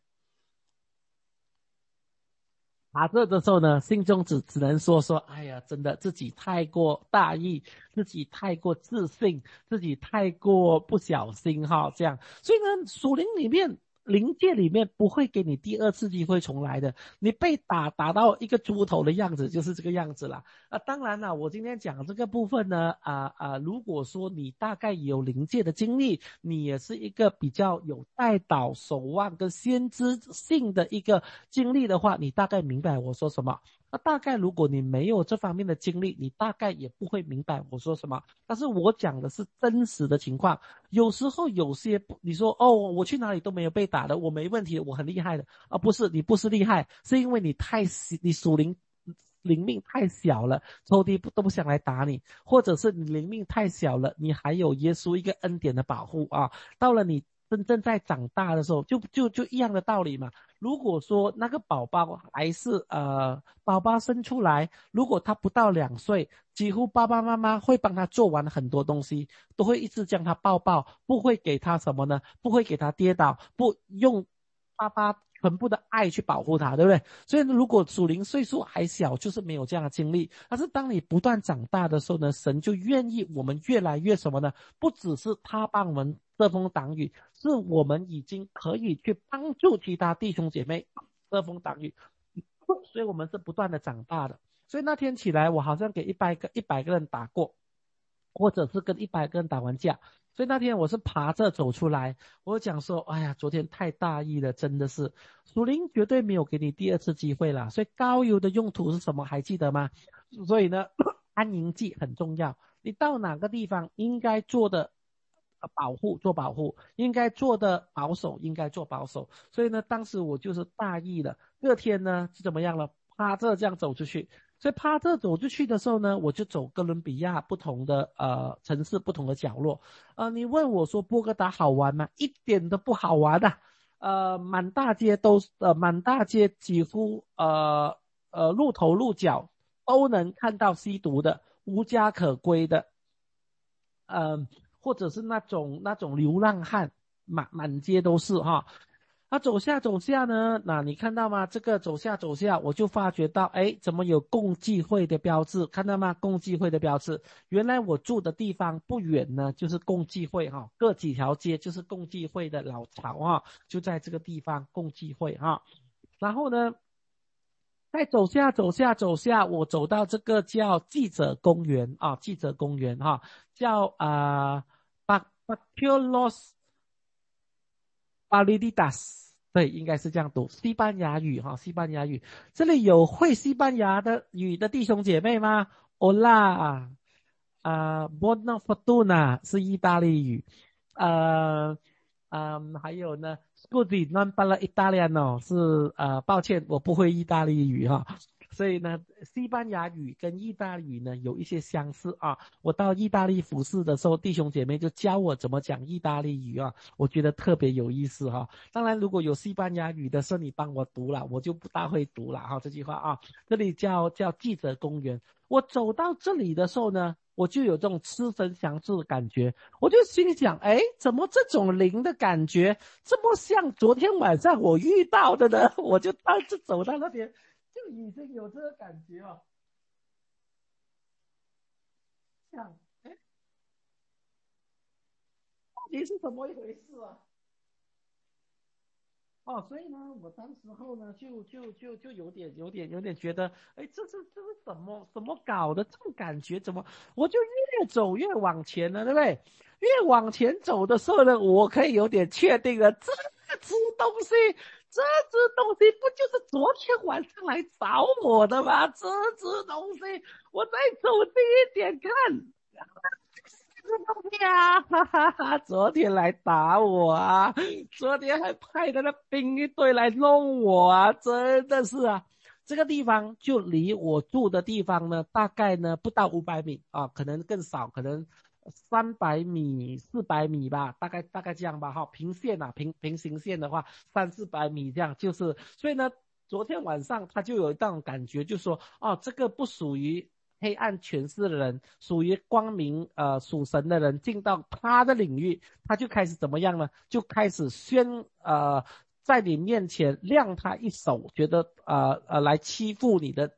爬着的时候呢，心中只能说，哎呀，真的自己太过大意，自己太过自信，自己太过不小心哈，这样。所以呢，属灵里面。灵界里面不会给你第二次机会重来的，你被打到一个猪头的样子就是这个样子啦。当然了，我今天讲这个部分呢，如果说你大概有灵界的经历，你也是一个比较有带导守望跟先知性的一个经历的话，你大概明白我说什么。大概如果你没有这方面的经历，你大概也不会明白我说什么。但是我讲的是真实的情况，有时候有些你说哦，我去哪里都没有被打的，我没问题，我很厉害的啊，不是，你不是厉害，是因为你属灵命太小了，仇敌都不想来打你，或者是你灵命太小了，你还有耶稣一个恩典的保护啊。到了你真正在长大的时候，就一样的道理嘛。如果说那个宝宝还是宝宝生出来，如果他不到2岁，几乎爸爸妈妈会帮他做完很多东西，都会一直将他抱，不会给他什么呢？不会给他跌倒，不用爸爸全部的爱去保护他，对不对？所以如果属灵岁数还小，就是没有这样的经历。但是当你不断长大的时候呢，神就愿意我们越来越什么呢？不只是他帮我们遮风挡雨，是我们已经可以去帮助其他弟兄姐妹遮风挡雨，所以我们是不断的长大的。所以那天起来，我好像给100个人打过，或者是跟100个人打完架。所以那天我是爬着走出来，我讲说，哎呀，昨天太大意了，真的是，属灵绝对没有给你第二次机会了。所以膏油的用途是什么？还记得吗？所以呢，安营剂很重要。你到哪个地方应该做的做保护，应该做的保守，应该做保守。所以呢，当时我就是大意了。第二天呢，是怎么样了？趴着这样走出去。所以趴着走出去的时候呢，我就走哥伦比亚不同的城市不同的角落。你问我说波哥达好玩吗？一点都不好玩的。满大街几乎路头路角都能看到吸毒的，无家可归的。或者是那种流浪汉，满街都是哈。他走下走下呢，那你看到吗？这个走下走下，我就发觉到，哎，怎么有共济会的标志？看到吗？共济会的标志。原来我住的地方不远呢，就是共济会哈，各几条街就是共济会的老巢哈，就在这个地方共济会哈。然后呢，再走下，我走到这个叫记者公园啊，记者公园哈，叫Baculos Validitas，对，应该是这样读，西班牙语哈，西班牙语。这里有会西班牙的语的弟兄姐妹吗？Hola，Buona fortuna 是意大利语，还有呢，Scusi non parlo italiano 是抱歉，我不会意大利语哈。所以呢，西班牙语跟意大利语呢有一些相似啊。我到意大利服侍的时候，弟兄姐妹就教我怎么讲意大利语啊，我觉得特别有意思哈。当然，如果有西班牙语的时候，你帮我读了，我就不大会读了哈。这句话啊，这里叫记者公园。我走到这里的时候呢，我就有这种吃神降智的感觉，我就心里想，哎，怎么这种灵的感觉这么像昨天晚上我遇到的呢？我就当时走到那边。就已经有这个感觉了，想，哎，到底是怎么一回事啊？所以呢，我当时候呢，就有点觉得，哎，这是怎么搞的？这种感觉怎么？我就越走越往前了，对不对？越往前走的时候呢，我可以有点确定了，只东西，这只东西不就是昨天晚上来找我的吗？这只东西，我再走近一点看， 呀，哈哈哈！昨天来打我啊，昨天还派他的兵一队来弄我啊，真的是啊。这个地方就离我住的地方呢，大概呢不到500米啊，可能更少，可能300米、400米吧，大概这样吧哈。平线啊，平行线的话，300-400米这样，就是所以呢，昨天晚上他就有一种感觉，就说哦，这个不属于黑暗权势的人，属于光明属神的人进到他的领域，他就开始怎么样呢？就开始在你面前亮他一手，觉得来欺负你的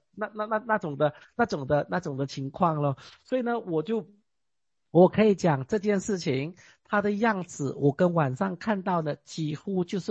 那种的情况咯。所以呢，我可以讲这件事情，他的样子，我跟晚上看到的几乎就是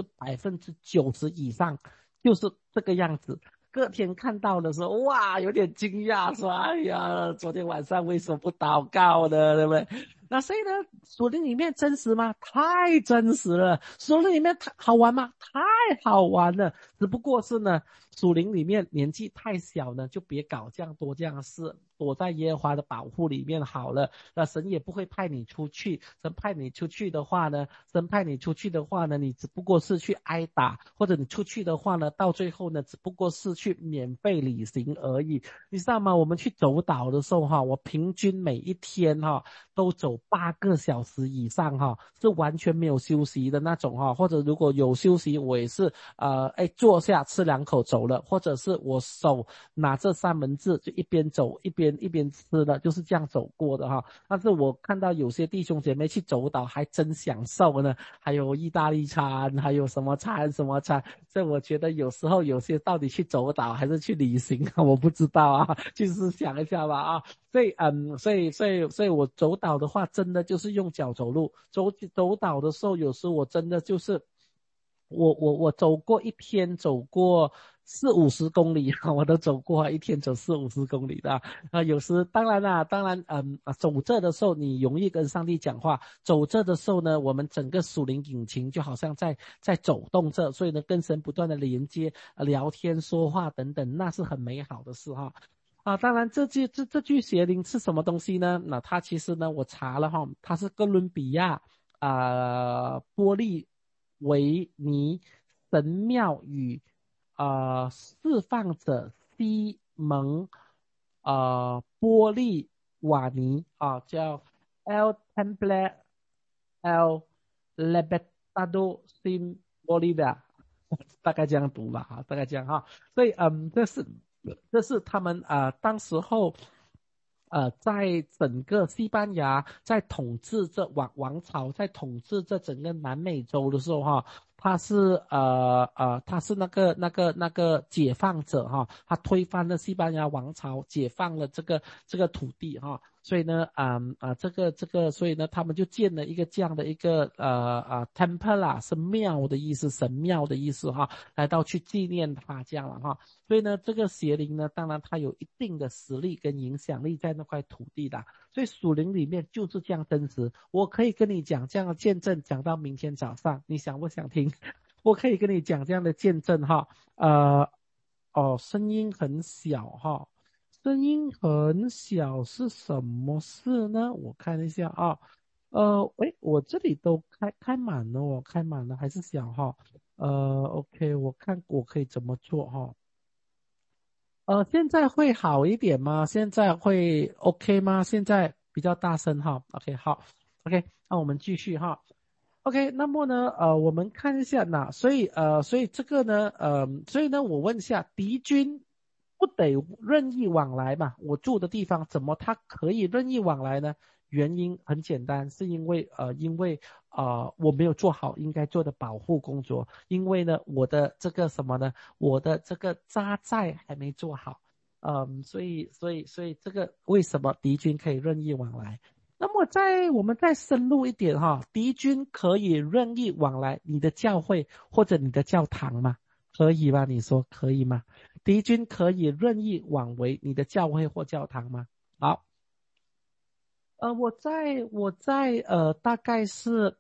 90%以上就是这个样子。隔天看到的时候，哇，有点惊讶，说：“哎呀，昨天晚上为什么不祷告呢？对不对？”那所以呢，属灵里面真实吗？太真实了。属灵里面太好玩吗？太好玩了。只不过是呢，属灵里面年纪太小呢，就别搞这样多这样的事，躲在耶和华的保护里面好了。那神也不会派你出去。神派你出去的话呢，你只不过是去挨打，或者你出去的话呢，到最后呢，只不过是去免费旅行而已。你知道吗？我们去走岛的时候哈，我平均每一天哈都走8个小时以上哈，是完全没有休息的那种哈。或者如果有休息，我也是坐下吃2口走了，或者是我手拿着三文治就一边走一边吃的，就是这样走过的哈。但是我看到有些弟兄姐妹去走岛还真享受呢，还有意大利餐，还有什么餐什么餐。所以我觉得有时候有些到底去走岛还是去旅行啊，我不知道啊，就是想一下吧啊。所以我走岛的话，真的就是用脚走路。走岛的时候，有时我真的就是我走过一天，走过40-50公里我都走过一天走40-50公里的有时当然啦，走着的时候你容易跟上帝讲话，走着的时候呢，我们整个属灵引擎就好像在走动着，所以呢，跟神不断的连接、聊天、说话等等，那是很美好的事哈。当然这句邪灵是什么东西呢？那它其实呢，我查了哈，它是哥伦比亚玻利维尼神庙与释放者西蒙波利瓦尼叫 El Temple El Libertado Sin Bolivia，大概这样读吧大概这样哈。所以这是他们当时候在整个西班牙在统治这王朝，在统治这整个南美洲的时候哈，他是那个解放者哈，他推翻了西班牙王朝，解放了这个土地哈。所以呢，所以呢，他们就建了一个这样的一个temple 啦，是庙的意思，神庙的意思哈，来到去纪念他这样了哈。所以呢，这个邪灵呢，当然它有一定的实力跟影响力在那块土地的，所以属灵里面就是这样真实。我可以跟你讲这样的见证，讲到明天早上，你想不想听？我可以跟你讲这样的见证哈。声音很小哈。声音很小是什么事呢？我看一下啊。我这里都开满了哦，开满了还是小哈。OK，我看我可以怎么做哈。现在会好一点吗？现在会 OK 吗？现在比较大声哈。OK，好，OK，那我们继续哈。OK，那么呢，我们看一下那，所以这个呢，所以呢，我问一下，敌军不得任意往来嘛？我住的地方怎么它可以任意往来呢？原因很简单，是因为我没有做好应该做的保护工作，因为呢，我的这个什么呢，我的这个扎寨还没做好，所以这个为什么敌军可以任意往来？那么我们再深入一点哈，敌军可以任意往来你的教会或者你的教堂吗？可以吗？你说可以吗？敌军可以任意往为你的教会或教堂吗？好。我在大概是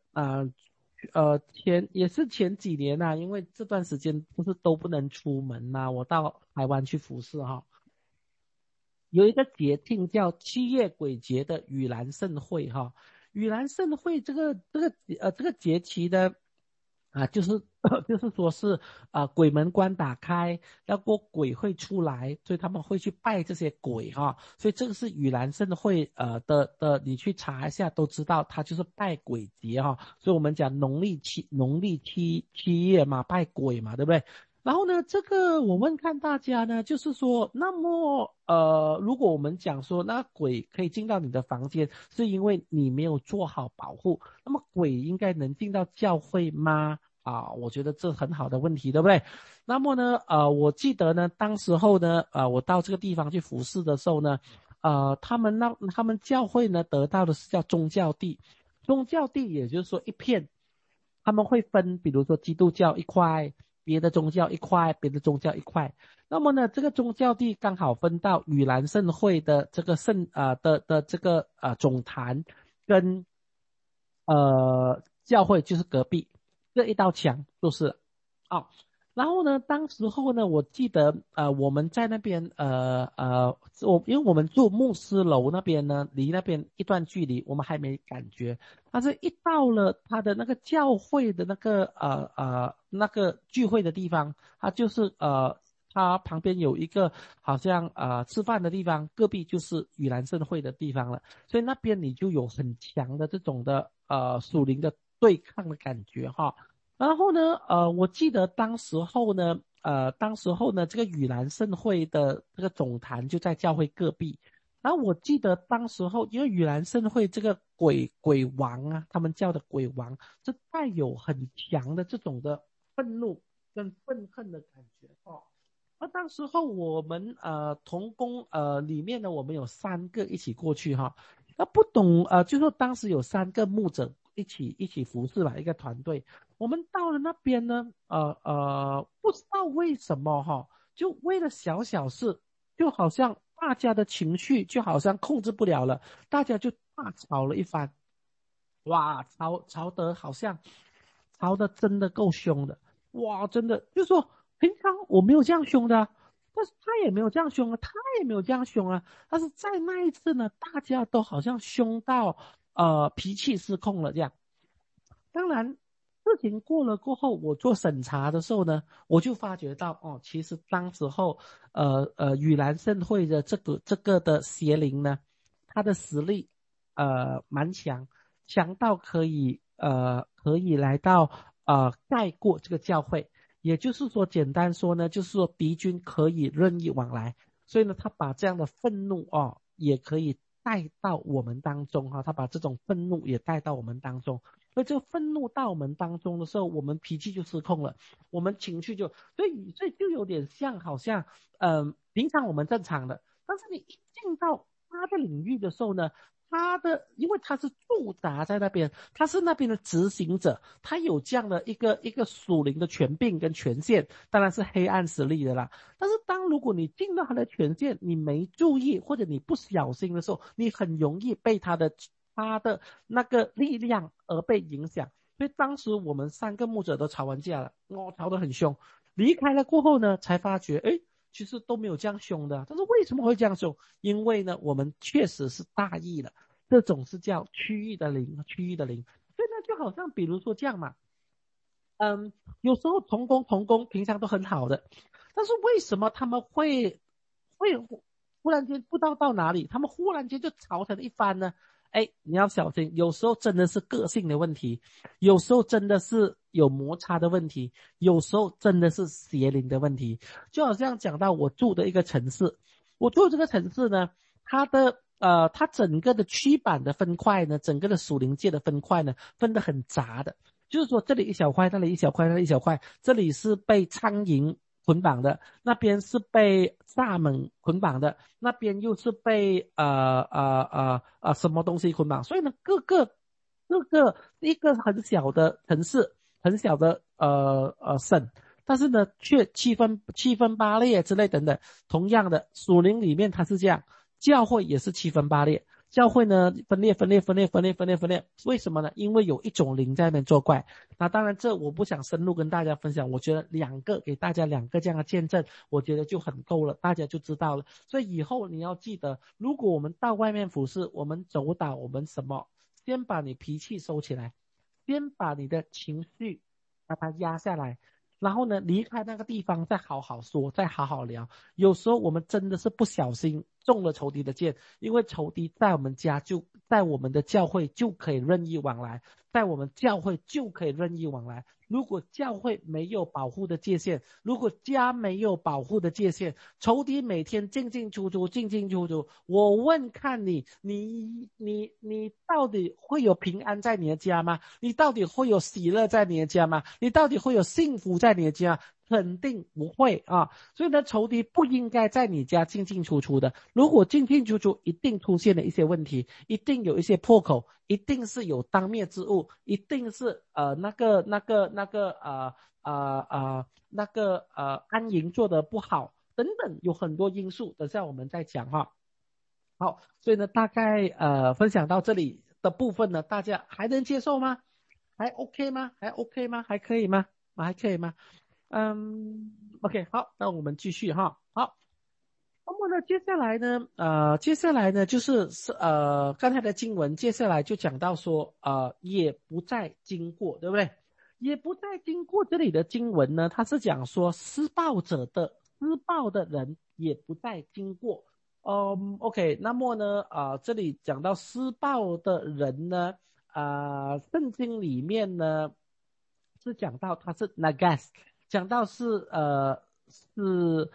也是前几年呐，因为这段时间不是都不能出门呐，我到台湾去服侍哈。 有一个节庆叫七月鬼节的盂兰盛会哈。盂兰盛会这个节期的就是就是说是鬼门关打开，然后鬼会出来，所以他们会去拜这些鬼哈。所以这个是盂兰盛会你去查一下都知道，它就是拜鬼节哈。所以我们讲农历七月嘛，拜鬼嘛，对不对？然后呢，这个我问看大家呢，就是说，那么如果我们讲说，那鬼可以进到你的房间，是因为你没有做好保护，那么鬼应该能进到教会吗？我觉得这很好的问题，对不对？那么呢，我记得呢，当时候呢，我到这个地方去服侍的时候呢，他们教会呢得到的是叫宗教地，宗教地也就是说一片，他们会分，比如说基督教一块。别的宗教一块，别的宗教一块。那么呢，这个宗教地刚好分到盂兰盛会的这个这个总坛跟教会就是隔壁这一道墙就是哦。然后呢，当时候呢，我记得我们在那边因为我们住牧师楼那边呢，离那边一段距离，我们还没感觉。但是一到了他的那个教会的那个聚会的地方，他就是他旁边有一个好像吃饭的地方，隔壁就是盂兰盛会的地方了，所以那边你就有很强的这种的属灵的对抗的感觉哈。然后呢，我记得当时候呢，这个盂兰盛会的这个总坛就在教会隔壁。然后我记得当时候，因为盂兰盛会这个鬼王啊，他们叫的鬼王，是带有很强的这种的愤怒跟愤恨的感觉哦。而当时候我们同工里面呢，我们有3个一起过去哈。那不懂就说当时有3个牧者一起服侍吧，一个团队。我们到了那边呢，不知道为什么哈，就为了小小事，就好像大家的情绪就好像控制不了了，大家就大吵了一番。哇，吵得好像吵得真的够凶的。哇，真的就是说平常我没有这样凶的但是他也没有这样凶啊，他也没有这样凶啊。但是在那一次呢，大家都好像凶到脾气失控了这样。当然，事情过了过后，我做审查的时候呢，我就发觉到哦，其实当时候盂兰盛会的这个的邪灵呢，他的实力蛮强，强到可以来到盖过这个教会。也就是说，简单说呢，就是说敌军可以任意往来，所以呢，他把这样的愤怒也可以带到我们当中哈，他把这种愤怒也带到我们当中。所以这个愤怒到我们当中的时候，我们脾气就失控了，我们情绪所以就有点像好像平常我们正常的，但是你一进到他的领域的时候呢，因为他是驻扎在那边，他是那边的执行者，他有这样的一个属灵的权柄跟权限，当然是黑暗实力的啦。但是如果你进到他的权限，你没注意或者你不小心的时候，你很容易被他的那个力量而被影响。所以当时我们3个牧者都吵完架了，吵得很凶。离开了过后呢，才发觉其实都没有这样凶的。但是为什么会这样凶？因为呢，我们确实是大意了。这种是叫区域的灵。所以呢，就好像比如说这样嘛，有时候同工平常都很好的，但是为什么他们会忽然间不知道到哪里，他们忽然间就吵成一番呢？你要小心，有时候真的是个性的问题，有时候真的是有摩擦的问题，有时候真的是邪灵的问题。就好像讲到我住的一个城市，我住的这个城市呢，它整个的区板的分块呢，整个的属灵界的分块呢，分得很杂的。就是说这里一小块，那里一小块，那里一小块，这里是被苍蝇捆绑的，那边是被蚱蜢捆绑的，那边又是被什么东西捆绑，所以呢，各个一个很小的城市，很小的省，但是呢，却七分八裂之类等等。同样的，属灵里面它是这样，教会也是七分八裂。 教会呢分裂，为什么呢？因为有一种灵在那边作怪。那当然这我不想深入跟大家分享，我觉得给大家两个这样的见证，我觉得就很够了，大家就知道了。所以以后你要记得，如果我们到外面服侍，我们走导，我们什么，先把你脾气收起来，先把你的情绪把它压下来，然后呢，离开那个地方，再好好说，再好好聊。有时候我们真的是不小心中了仇敌的箭，因为仇敌在我们家就在我们的教会就可以任意往来，在我们教会就可以任意往来。如果教会没有保护的界限，如果家没有保护的界限，仇敌每天进进出出，我问看你到底会有平安在你的家吗？你到底会有喜乐在你的家吗？你到底会有幸福在你的家？肯定不会啊！所以呢，仇敌不应该在你家进进出出的。如果进进出出，一定出现了一些问题，一定有一些破口，一定是有当灭之物，一定是安营做得不好等等，有很多因素。等下我们再讲哈。好，所以呢，大概分享到这里的部分呢，大家还能接受吗？还 OK 吗？还 OK 吗？还可以吗？还可以吗？OK， 好，那我们继续哈。好，那么呢，接下来呢，就是刚才的经文，接下来就讲到说，也不再经过，对不对？也不再经过这里的经文呢，它是讲说施暴的人也不再经过。OK，那么呢，这里讲到施暴的人呢，圣经里面呢是讲到他是 nagas，讲到是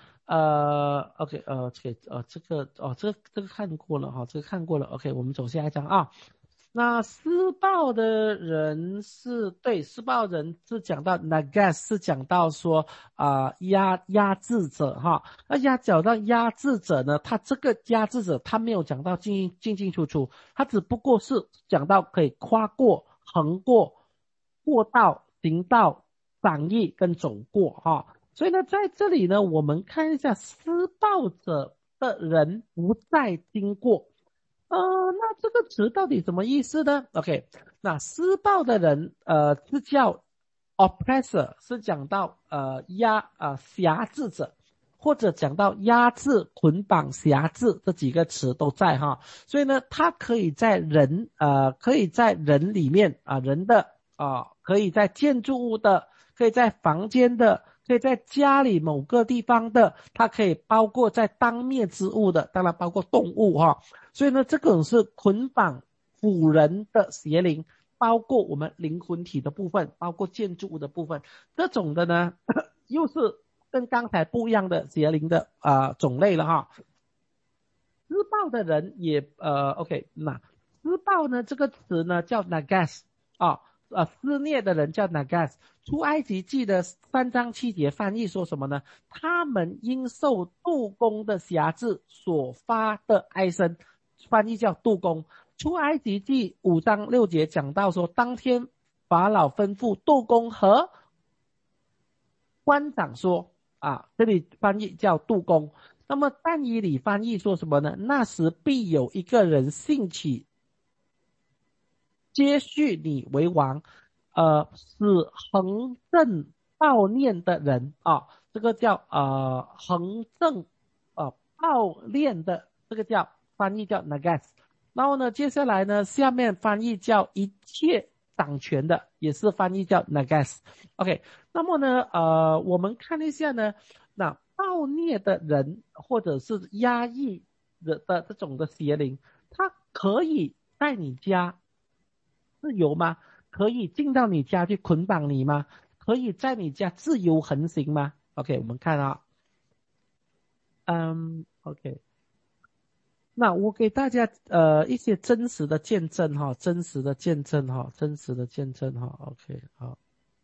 OK，这个看过了哈，这个看过了。OK，我们走下一章啊。那施暴的人施暴人是讲到 nagas， 是讲到说压制者哈。那讲到压制者呢，他这个压制者他没有讲到进出出，他只不过是讲到可以跨过、横过、过道、行道、掌义跟走过哈。所以呢，在这里呢，我们看一下施暴者的人不再经过。那这个词到底什么意思呢 ？OK， 那施暴的人是叫 oppressor， 是讲到辖制者，或者讲到压制、捆绑、辖制这几个词都在哈。所以呢，它可以在人里面人的可以在建筑物的，可以在房间的，可以在家里某个地方的，它可以包括在当面之物的，当然包括动物哈。所以呢，这种是捆绑腐人的邪灵，包括我们灵魂体的部分，包括建筑物的部分，这种的呢，又是跟刚才不一样的邪灵的种类了哈。施暴的人也OK， 那施暴呢这个词呢叫 nagas 撕裂的人叫 nagas。出埃及记的3章7节翻译说什么呢？他们因受杜公的辖制所发的哀声，翻译叫杜公。出埃及记5章6节讲到说，当天法老吩咐杜公和官长说这里翻译叫杜公。那么但以理翻译说什么呢？那时必有一个人兴起接续你为王，使横正暴念的人这个叫横正暴念的，这个叫翻译叫 nagas。然后呢，接下来呢，下面翻译叫一切掌权的，也是翻译叫 nagas。OK， 那么呢，我们看一下呢，那暴虐的人或者是压抑的这种的邪灵，他可以在你家自由吗？可以进到你家去捆绑你吗？可以在你家自由横行吗 ？OK， 我们看OK， 那我给大家一些真实的见证哈，真实的见证哈。OK， 好。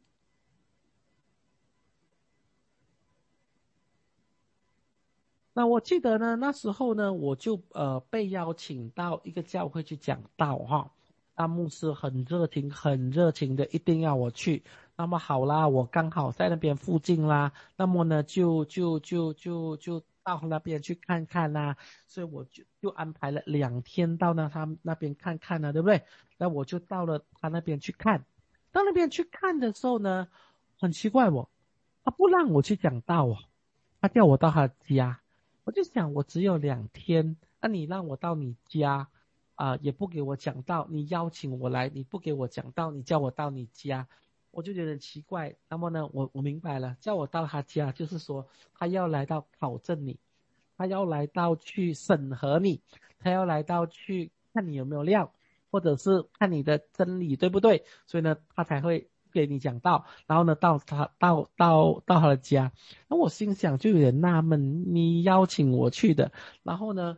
那我记得呢，那时候呢，我就被邀请到一个教会去讲道哈。牧师很热情的，一定要我去。那么好啦，我刚好在那边附近啦。那么呢，就到那边去看看啊，所以我就安排了2天到他那边看看啊，对不对？那我就到了他那边去看，到那边去看的时候呢，很奇怪他不让我去讲道他叫我到他家，我就想我只有2天，那你让我到你家也不给我讲道，你邀请我来，你不给我讲道，你叫我到你家，我就觉得奇怪。那么呢，我明白了，叫我到他家，就是说他要来到考证你，他要来到去审核你，他要来到去看你有没有料，或者是看你的真理对不对，所以呢，他才会给你讲道，然后呢，到他的家，那我心想就有点纳闷，你邀请我去的，然后呢，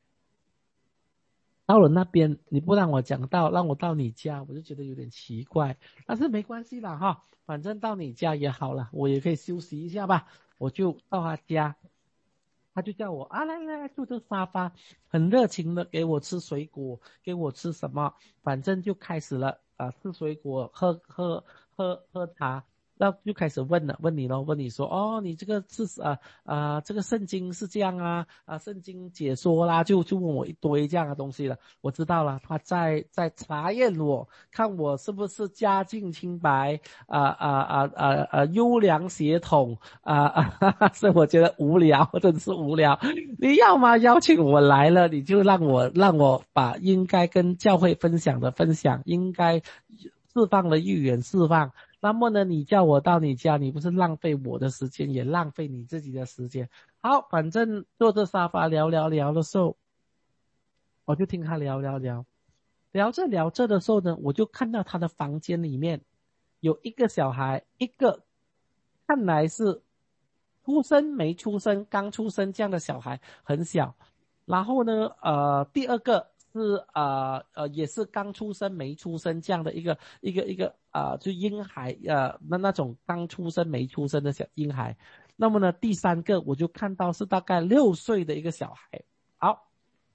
到了那边你不让我讲道，让我到你家，我就觉得有点奇怪，但是没关系啦哈，反正到你家也好了，我也可以休息一下吧，我就到他家。他就叫我来坐这沙发，很热情的给我吃水果，给我吃什么，反正就开始了吃水果，喝茶，然后就开始问你咯，问你说你这个是这个圣经是这样圣经解说啦，就问我一堆这样的东西了。我知道了，他在查验我，看我是不是家境清白优良血统所以我觉得无聊，真是无聊。你要么邀请我来了，你就让我把应该跟教会分享的分享，应该释放的预言释放。那么呢，你叫我到你家，你不是浪费我的时间，也浪费你自己的时间。好，反正坐着沙发聊的时候，我就听他聊着的时候呢，我就看到他的房间里面有一个小孩，一个看来是出生没出生，刚出生这样的小孩，很小。然后呢，第二个是也是刚出生没出生这样的一个就婴孩那种刚出生没出生的小婴孩。那么呢，第三个我就看到是大概6岁的一个小孩。好，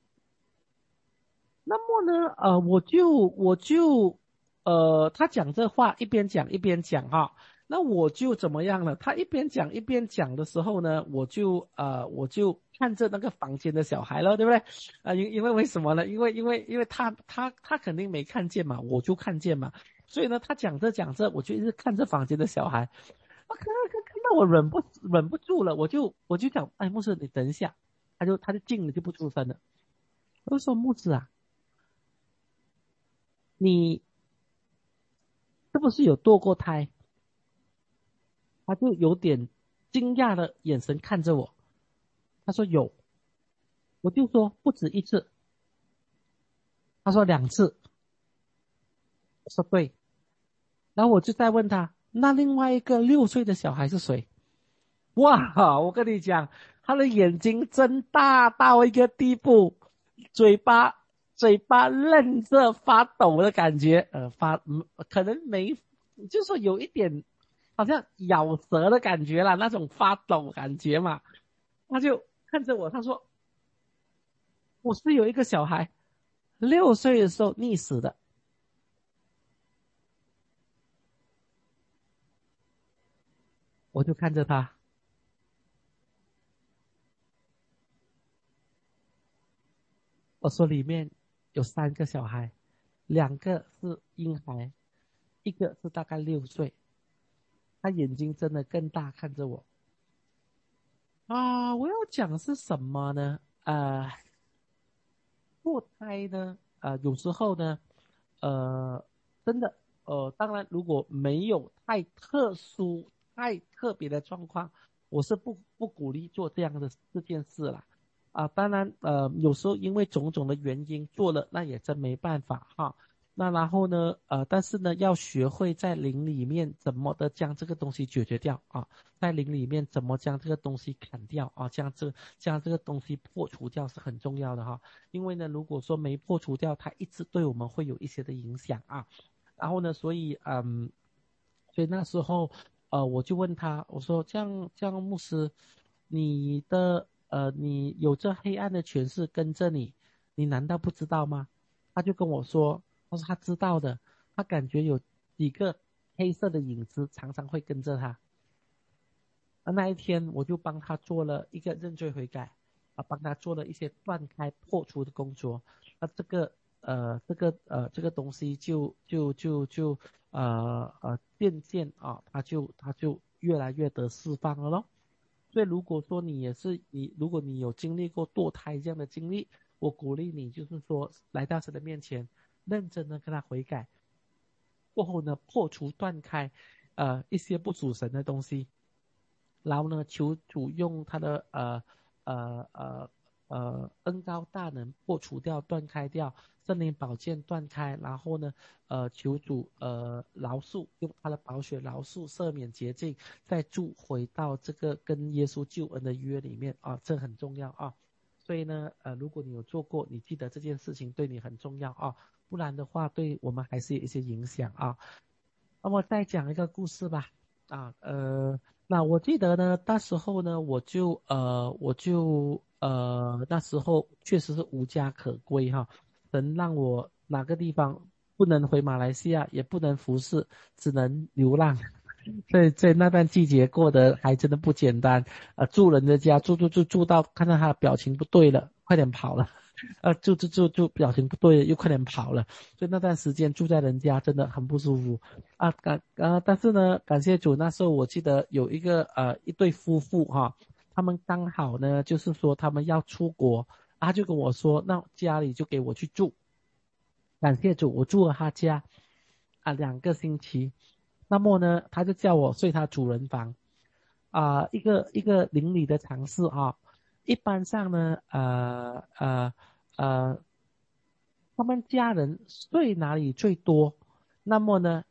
那么呢，他讲这话一边讲一边讲哈，那我就怎么样了？他一边讲一边讲的时候呢，我就看着那个房间的小孩了，对不对？因为为什么呢？因为他肯定没看见嘛，我就看见嘛，所以呢，他讲着讲着，我就一直看着房间的小孩，看到我忍不住了，我就讲，哎，牧师你等一下，他就静了就不出声了，我就说牧师啊。你是不是有堕过胎？他就有点惊讶的眼神看着我，他说有，我就说不止一次，他说2次，我说对，然后我就再问他，那另外一个6岁的小孩是谁？哇，我跟你讲，他的眼睛睁大到一个地步，嘴巴愣着发抖的感觉，可能没，就是说有一点好像咬舌的感觉啦，那种发抖感觉嘛。他就看着我，他说我是有一个小孩6岁的时候溺死的，我就看着他，我说里面有3个小孩，2个是婴孩，一个是大概6岁，他眼睛真的更大看着我我要讲是什么呢？堕胎呢，有时候呢，真的，当然如果没有太特殊、太特别的状况，我是不鼓励做这样的这件事啦。当然，有时候因为种种的原因做了，那也真没办法哈。那然后呢，但是呢，要学会在灵里面怎么的将这个东西解决掉在灵里面怎么将这个东西砍掉将这个东西破除掉是很重要的哈。因为呢，如果说没破除掉，它一直对我们会有一些的影响然后呢，所以那时候我就问他，我说这样牧师，你有这黑暗的权势跟着你，你难道不知道吗？他就跟我说，他说他知道的，他感觉有几个黑色的影子常常会跟着他。 那一天我就帮他做了一个认罪悔改帮他做了一些断开破除的工作。那这个东西就渐渐他就越来越得释放了咯。所以如果说如果你有经历过堕胎这样的经历，我鼓励你就是说来到神的面前，认真的跟他悔改，过后呢破除断开一些不属神的东西，然后呢求主用他的恩膏大能破除掉断开掉圣灵宝剑断开，然后呢求主饶恕，用他的宝血饶恕赦免洁净，再回到这个跟耶稣救恩的约里面这很重要所以呢如果你有做过，你记得这件事情对你很重要不然的话对我们还是有一些影响那么再讲一个故事吧那我记得呢那时候呢我就那时候确实是无家可归神让我哪个地方不能回马来西亚，也不能服侍，只能流浪。在那段季节过得还真的不简单住人的家住到看到他的表情不对了，快点跑了住表情不对了，又快点跑了。所以那段时间住在人家真的很不舒服但是呢感谢主，那时候我记得有一对夫妇他们刚好呢就是说他们要出国他就跟我说那家里就给我去住。感谢主，我住了他家2个星期。那么呢他就叫我睡他主人房一个邻里的尝试一般上呢他们家人睡哪里最多，那么呢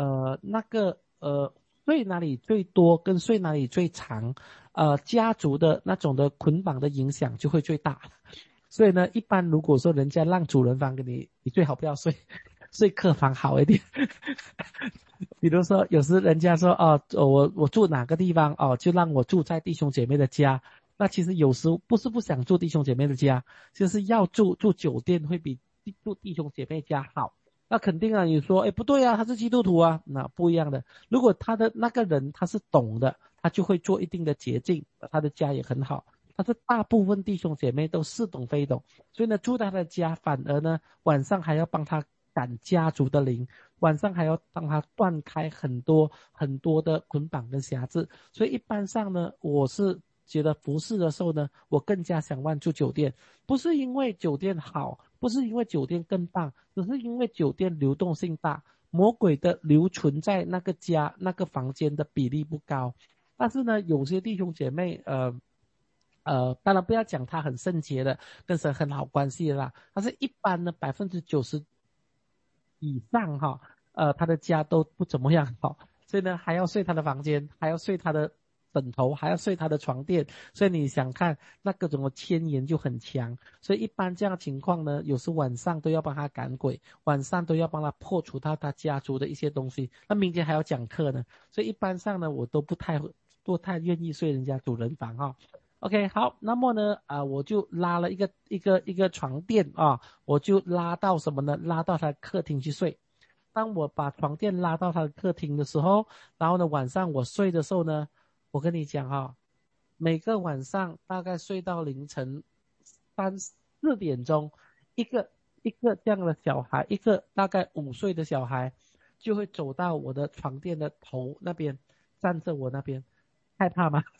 睡哪里最多跟睡哪里最长家族的那种的捆绑的影响就会最大。所以呢一般如果说人家让主人房给你，你最好不要睡客房好一点比如说有时人家说我住哪个地方就让我住在弟兄姐妹的家，那其实有时不是不想住弟兄姐妹的家，就是要住酒店会比住弟兄姐妹家好。那肯定你说不对他是基督徒那不一样的。如果他的那个人他是懂的，他就会做一定的洁净，他的家也很好。但是大部分弟兄姐妹都似懂非懂，所以呢住他的家反而呢晚上还要帮他赶家族的灵，晚上还要帮他断开很多很多的捆绑跟辖制。所以一般上呢我是觉得服侍的时候呢我更加想望住酒店，不是因为酒店好，不是因为酒店更棒，只是因为酒店流动性大，魔鬼的留存在那个家那个房间的比例不高。但是呢有些弟兄姐妹当然不要讲他很圣洁的跟神很好关系的啦，但是一般呢90%以上他的家都不怎么样所以呢还要睡他的房间，还要睡他的枕头，还要睡他的床垫，所以你想看那各种的牵延就很强。所以一般这样的情况呢有时晚上都要帮他赶鬼，晚上都要帮他破除他家族的一些东西，那明天还要讲课呢，所以一般上呢我都不太愿意睡人家主人房OK 好，那么呢我就拉了一个床垫我就拉到什么呢，拉到他的客厅去睡。当我把床垫拉到他的客厅的时候，然后呢晚上我睡的时候呢，我跟你讲每个晚上大概睡到凌晨3-4点钟，一个这样的小孩，一个大概5岁的小孩就会走到我的床垫的头那边，站着我那边。害怕吗？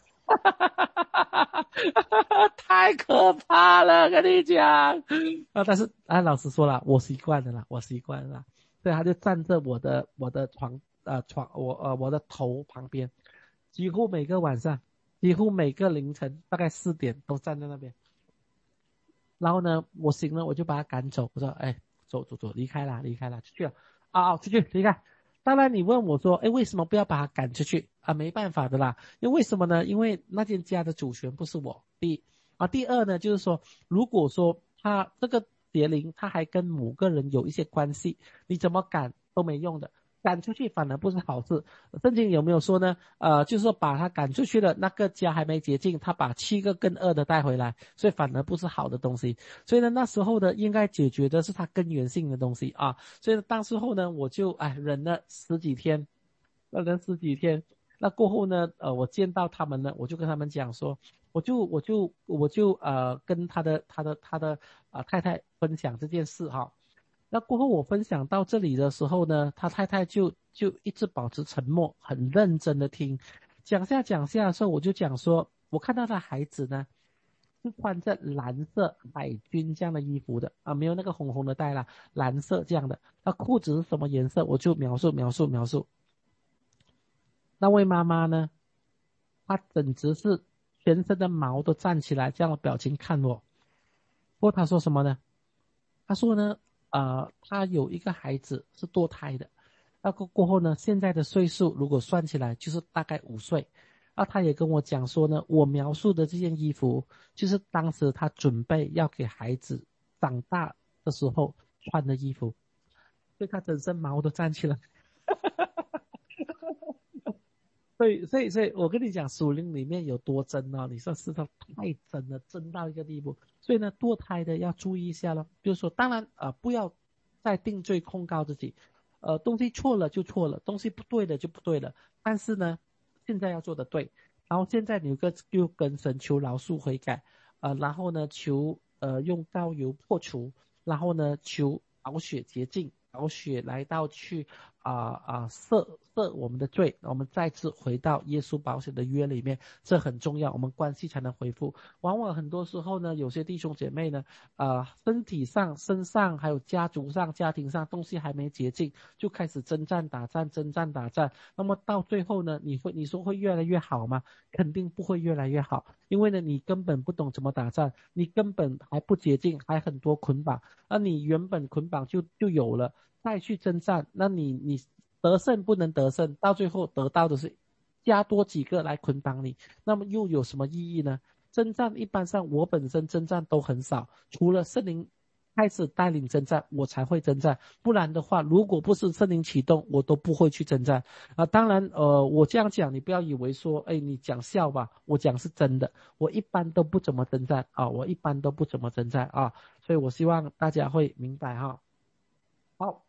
太可怕了，跟你讲但是老实说了，我习惯了啦。所以他就站在我的床我的头旁边，几乎每个晚上，几乎每个凌晨大概4点都站在那边。然后呢我醒了我就把他赶走，我说走离开了出去了出去离开。当然你问我说为什么不要把他赶出去没办法的啦，因为什么呢？因为那间家的主权不是我，第一第二呢就是说如果说他这个邪灵他还跟某个人有一些关系，你怎么赶都没用的，赶出去反而不是好事。圣经有没有说呢就是说把他赶出去了，那个家还没洁净，他把7个更恶的带回来，所以反而不是好的东西。所以呢那时候呢应该解决的是他根源性的东西所以呢当时候呢我就忍了10几天， 那过后呢，我见到他们呢，我就跟他们讲说，我就跟他的太太分享这件事哈。那过后我分享到这里的时候呢，他太太就一直保持沉默，很认真的听。讲下的时候，我就讲说，我看到他孩子呢是穿着蓝色海军这样的衣服的啊，没有那个红红的带啦，蓝色这样的。那裤子是什么颜色，我就描述。那位妈妈呢，她简直是全身的毛都站起来，这样的表情看我。不过她说什么呢？她说呢，她有一个孩子是堕胎的，那过后呢，现在的岁数如果算起来就是大概5岁。那她也跟我讲说呢，我描述的这件衣服就是当时她准备要给孩子长大的时候穿的衣服，所以她整身毛都站起来。所以，我跟你讲，属灵里面有多真哦，你说是它太真了，真到一个地步。所以呢，堕胎的要注意一下咯。比如说，当然不要再定罪控告自己，东西错了就错了，东西不对的就不对了。但是呢，现在要做的对，然后现在你就跟神求饶恕悔改，然后呢求用膏油破除，然后呢求宝血洁净，宝血来到去赦我们的罪，我们再次回到耶稣宝血的约里面，这很重要，我们关系才能恢复。往往很多时候呢，有些弟兄姐妹呢，身体上、身上还有家族上、家庭上东西还没洁净，就开始征战打战，那么到最后呢，你说会越来越好吗？肯定不会越来越好，因为呢，你根本不懂怎么打仗，你根本还不洁净，还很多捆绑，那你原本捆绑就有了，再去征战，那你得胜不能得胜，到最后得到的是加多几个来捆绑你，那么又有什么意义呢？征战一般上我本身征战都很少，除了圣灵开始带领征战，我才会征战，不然的话，如果不是圣灵启动，我都不会去征战当然我这样讲，你不要以为说你讲笑吧，我讲是真的，我一般都不怎么征战所以我希望大家会明白好，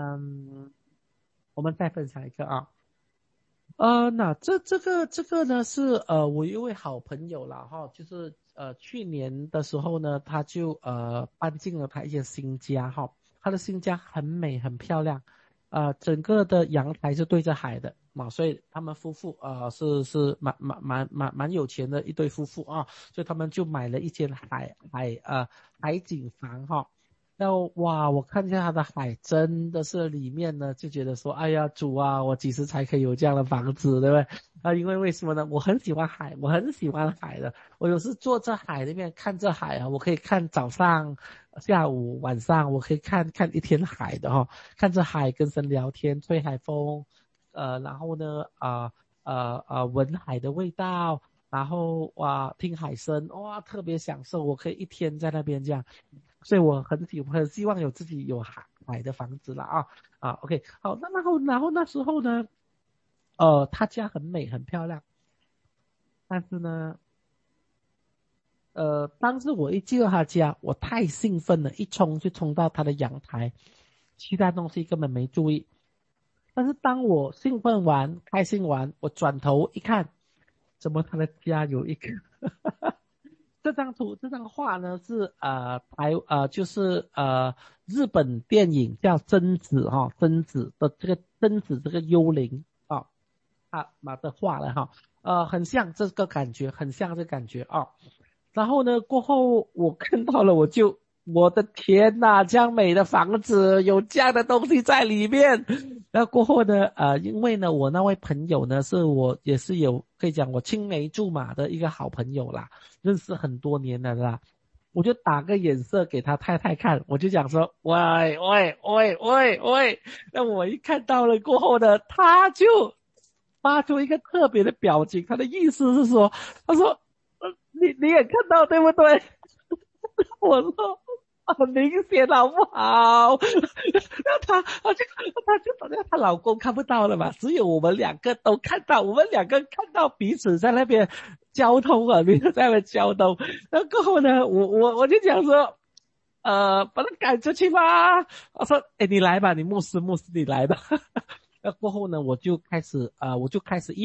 我们再分享一个那这个呢是我一位好朋友啦就是去年的时候呢，他就搬进了他一间新家他的新家很美很漂亮，整个的阳台是对着海的嘛，所以他们夫妇是蛮有钱的一对夫妇所以他们就买了一间海景房那哇，我看见他的海真的是里面呢，就觉得说，哎呀，主啊，我几时才可以有这样的房子，对不对？因为为什么呢？我很喜欢海，我很喜欢海的。我有时坐在海那边看着海我可以看早上、下午、晚上，我可以看一天海的看着海跟神聊天，吹海风，然后呢，闻海的味道，然后哇，听海声，哇，特别享受。我可以一天在那边这样。所以我很希望有自己有海的房子了OK 好，那然后那时候呢，他家很美很漂亮，但是呢，当时我一进到他家，我太兴奋了，一冲就冲到他的阳台，其他东西根本没注意。但是当我兴奋完、开心完，我转头一看，怎么他的家有一个这张画呢是就是日本电影叫贞子贞子的贞子这个幽灵的画了很像这个感觉，很像这个感觉然后呢过后我看到了，我的天哪，这样美的房子有这样的东西在里面。然后过后呢因为呢我那位朋友呢是我也是有可以讲我青梅竹马的一个好朋友啦，认识很多年了啦，我就打个眼色给他太太看，我就讲说喂喂喂喂喂，那我一看到了过后呢，他就发出一个特别的表情，他的意思是说，他说你也看到对不对？我说很明显好不好？那她就好像她老公看不到了嘛，只有我们两个都看到，我们两个看到彼此在那边交通彼此在那边交通。然后过后呢，我就讲说，把他赶出去吧。我说，你来吧，你牧师你来吧。那过后呢，我就开始一样，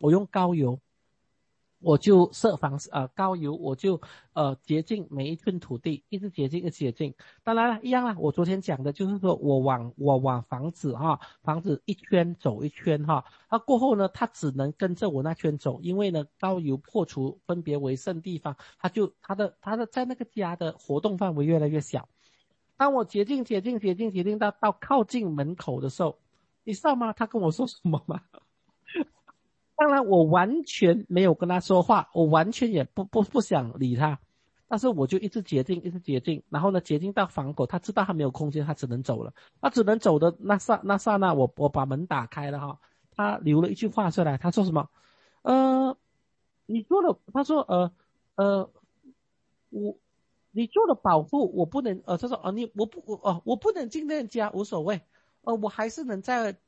我用高油，我就设防高油，我就洁净每一寸土地，一直洁净，一直洁净。当然了，一样啦，我昨天讲的就是说我往房子一圈走一圈哈，那过后呢，它只能跟着我那圈走，因为呢高油破除分别为圣地方，它的在那个家的活动范围越来越小。当我洁净到靠近门口的时候，你知道吗？他跟我说什么吗？当然，我完全没有跟他说话，我完全也不想理他，但是我就一直洁净，一直洁净，然后呢，洁净到房口，他知道他没有空间，他只能走了。他只能走的那刹那，我把门打开了哈，他留了一句话出来，他说什么？呃，你做了，他说呃，我你做了保护，我不能他说我不能进那家无所谓，我还是能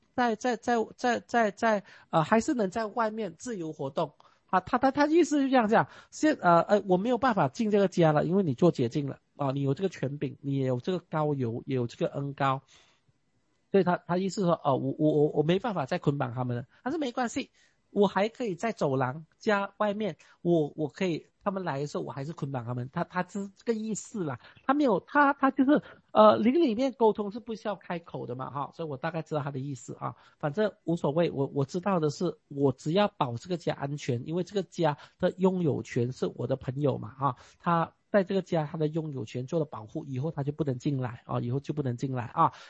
在还是能在外面自由活动。他意思是这样，我没有办法进这个家了，因为你做洁净了你有这个权柄，你也有这个高油，也有这个恩高，所以他意思说我没办法再捆绑他们了，但是没关系，我还可以在走廊家外面，我可以他们来的时候我还是捆绑他们，他是这个意思啦，他没有他就是灵里面沟通是不需要开口的嘛哈，所以我大概知道他的意思啊，反正无所谓，我知道的是我只要保这个家安全，因为这个家的拥有权是我的朋友嘛哈，他在这个家他的拥有权做了保护，以后他就不能进来以后就不能进来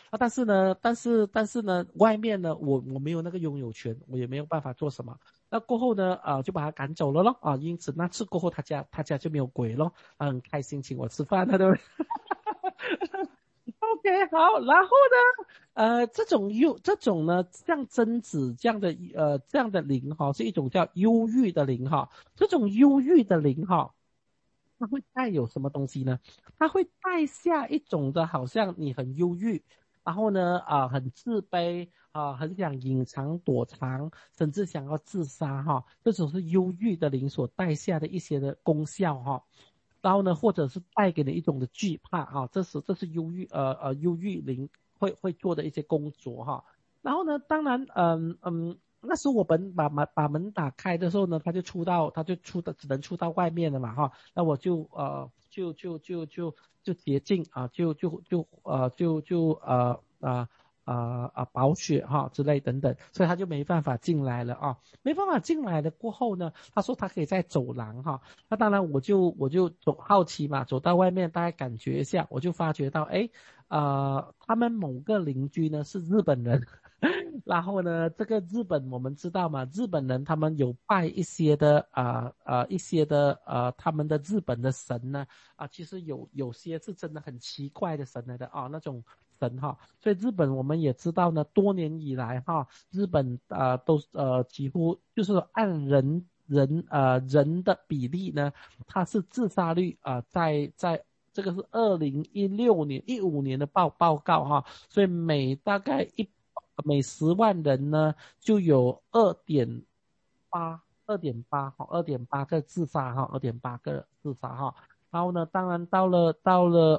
但是呢，外面呢，我没有那个拥有权，我也没有办法做什么。那过后呢，就把他赶走了咯因此那次过后，他家就没有鬼咯很开心请我吃饭了，对不对？OK，好，然后呢，这种呢，像贞子这样的灵哈，是一种叫忧郁的灵哈，这种忧郁的灵哈。它会带有什么东西呢？它会带下一种的，好像你很忧郁，然后呢，很自卑很想隐藏躲藏，甚至想要自杀哈，这种是忧郁的灵所带下的一些的功效哈。然后呢，或者是带给你一种的惧怕这是忧郁灵会做的一些工作哈。然后呢，当然，那时候我们把门打开的时候呢，他就只能出到外面了嘛哈。那我就洁净保血之类等等，所以他就没办法进来了没办法进来了过后呢，他说他可以在走廊那当然我就好奇嘛，走到外面大概感觉一下，我就发觉到他们某个邻居呢是日本人。然后呢，这个日本我们知道嘛，日本人他们有拜一些的他们的日本的神呢其实有些是真的很奇怪的神来的那种神所以日本我们也知道呢，多年以来日本都几乎就是按人的比例呢，它是自杀率在这个是2016年15年的报告所以每10万人呢就有2.8个自杀2.8个自杀然后呢，当然到了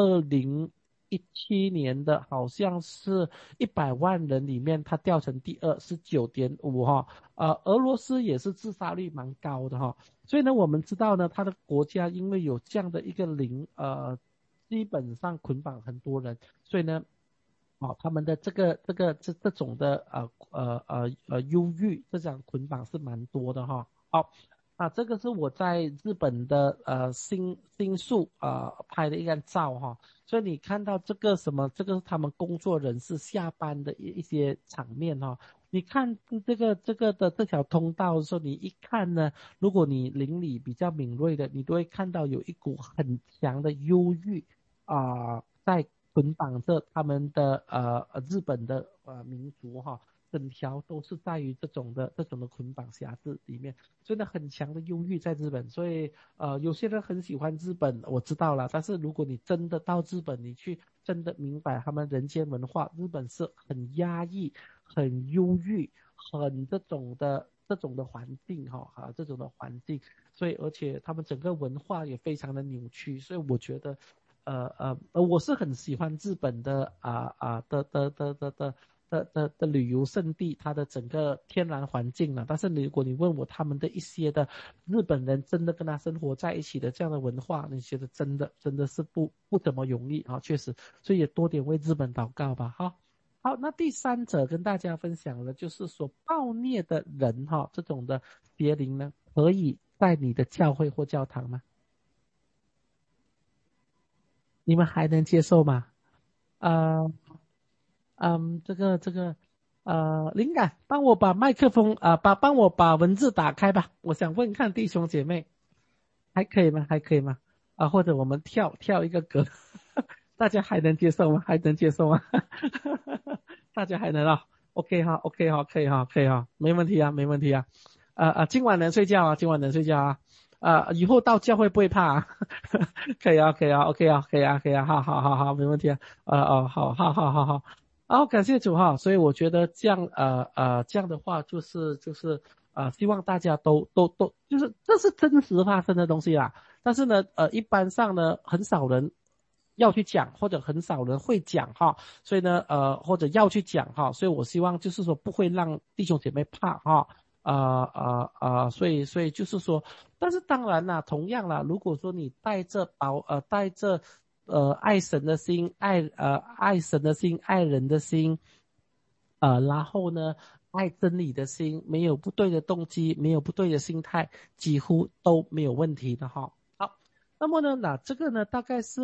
2017年的好像是100万人里面，它掉成第二是9.5俄罗斯也是自杀率蛮高的所以呢，我们知道呢，它的国家因为有这样的一个基本上捆绑很多人，所以呢。他们的这种的忧郁，这种捆绑是蛮多的好，这个是我在日本的新宿拍的一张照所以你看到这个什么，这个是他们工作人士下班的一些场面你看这个的这条通道的时候，你一看呢，如果你灵里比较敏锐的，你都会看到有一股很强的忧郁在捆绑着他们的日本的民族整条都是在于这种的捆绑辖制里面，真的很强的忧郁在日本，所以有些人很喜欢日本，我知道了，但是如果你真的到日本，你去真的明白他们人间文化，日本是很压抑、很忧郁、很这种的环境这种的环境，所以而且他们整个文化也非常的扭曲，所以我觉得我是很喜欢日本的的旅游胜地，它的整个天然环境了。但是如果你问我他们的一些的日本人真的跟他生活在一起的这样的文化，你觉得真的是不怎么容易啊，确实，所以也多点为日本祷告吧。好，那第三者跟大家分享的就是说暴虐的人这种的邪灵呢，可以在你的教会或教堂吗？你们还能接受吗？呃这个灵感，帮我把麦克风帮我把文字打开吧。我想问看弟兄姐妹，还可以吗？还可以吗？或者我们跳一个格，大家还能接受吗？还能接受吗？大家还能？OK 哈，OK 哈，可以哈，可以哈，没问题啊，没问题啊。今晚能睡觉啊，今晚能睡觉啊。以后到教会不会怕啊？可以啊，可以啊，OK 啊，可以啊，可以啊，好好好好，没问题啊。好好好好好。感谢主哈，所以我觉得这样这样的话就是希望大家都就是这是真实发生的东西啦。但是呢一般上呢很少人要去讲，或者很少人会讲哈，所以呢或者要去讲哈，所以我希望就是说不会让弟兄姐妹怕哈。所以就是说，但是当然啦，同样啦，如果说你带着爱神的心，爱神的心，爱人的心，然后呢，爱真理的心，没有不对的动机，没有不对的心态，几乎都没有问题的哈。好，那么呢，那这个呢，大概是